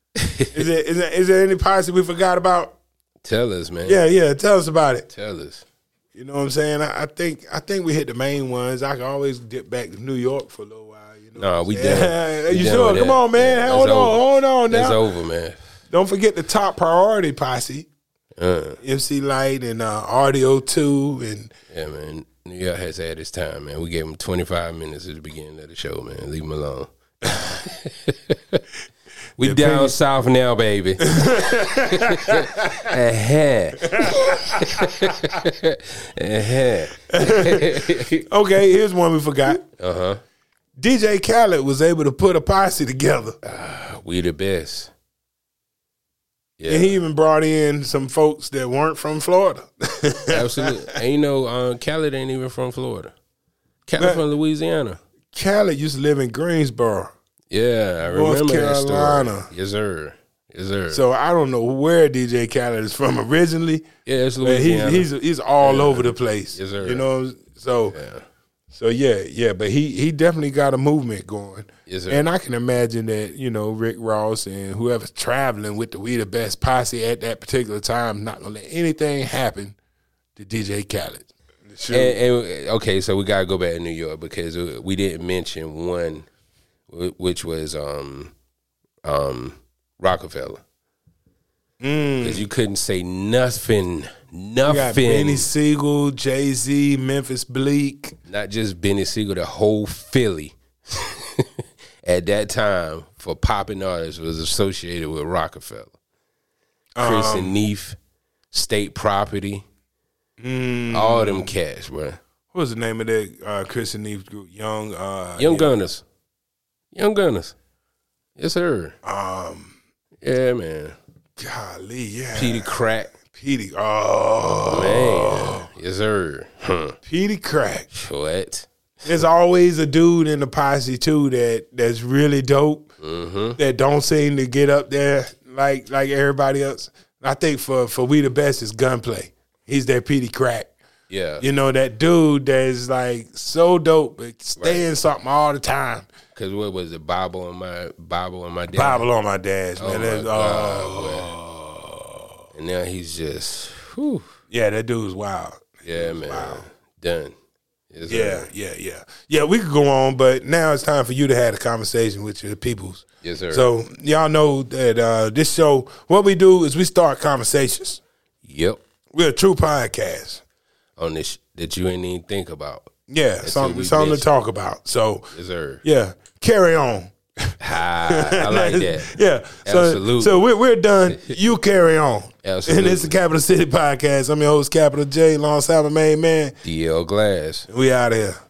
Is there any posse we forgot about? Tell us, man. Yeah. Tell us about it. Tell us. You know what I'm saying? I think we hit the main ones. I can always dip back to New York for a little while. No, we done. You sure? Come on, man. Yeah, hold on now. That's over, man. Don't forget the top priority posse. MC Light and RDO2 and yeah, man. New York has had its time, man. We gave him 25 minutes at the beginning of the show, man. Leave him alone. We down south now, baby. Okay, here's one we forgot. DJ Khaled was able to put a posse together. We the best. Yeah. And he even brought in some folks that weren't from Florida. Absolutely. And you know, Khaled ain't even from Florida. Khaled from Louisiana. Khaled used to live in Greensboro. Yeah, I remember North Carolina. that story. Yes, sir. Yes, sir. So I don't know where DJ Khaled is from originally. Yeah, it's Louisiana. He's all over the place. Yes, sir. You know, so but he definitely got a movement going. Yes, sir. And I can imagine that, you know, Rick Ross and whoever's traveling with the We the Best posse at that particular time not gonna let anything happen to DJ Khaled. Sure. And okay, so we gotta go back to New York because we didn't mention one, which was Rockefeller. Because you couldn't say nothing. You got Benny Siegel, Jay-Z, Memphis Bleak. Not just Benny Siegel, the whole Philly at that time for popping artists was associated with Rockefeller. Chris and Neef, State Property, all of them cats, bro. What was the name of that Chris and Neef group? Young Gunners. Young Gunners. Yes, sir. Yeah, man. Golly, yeah. Petey Crack. Petey. Oh. Man. Yes, sir. Petey Crack. What? There's always a dude in the posse, too, that's really dope, that don't seem to get up there like everybody else. I think for We the Best is Gunplay. He's that Petey Crack. Yeah. You know, that dude that's like so dope, but stay in something all the time. Because what was it? Bible on my dad. Bible on my dad's, man. My God, and now he's just, whew. Yeah, that dude's wild. Yeah, man. Wild. Done. Yes, yeah. We could go on, but now it's time for you to have a conversation with your peoples. Yes, sir. So y'all know that this show, what we do is we start conversations. Yep. We're a true podcast on this that you ain't even think about. Yeah, something to talk about. So, yes, sir. Yeah, carry on. I like that. Yeah, absolutely. So we're done. You carry on. Absolutely. And it's the Capital City Podcast. I'm your host, Capital J, alongside my main man, DL Glass. We out of here.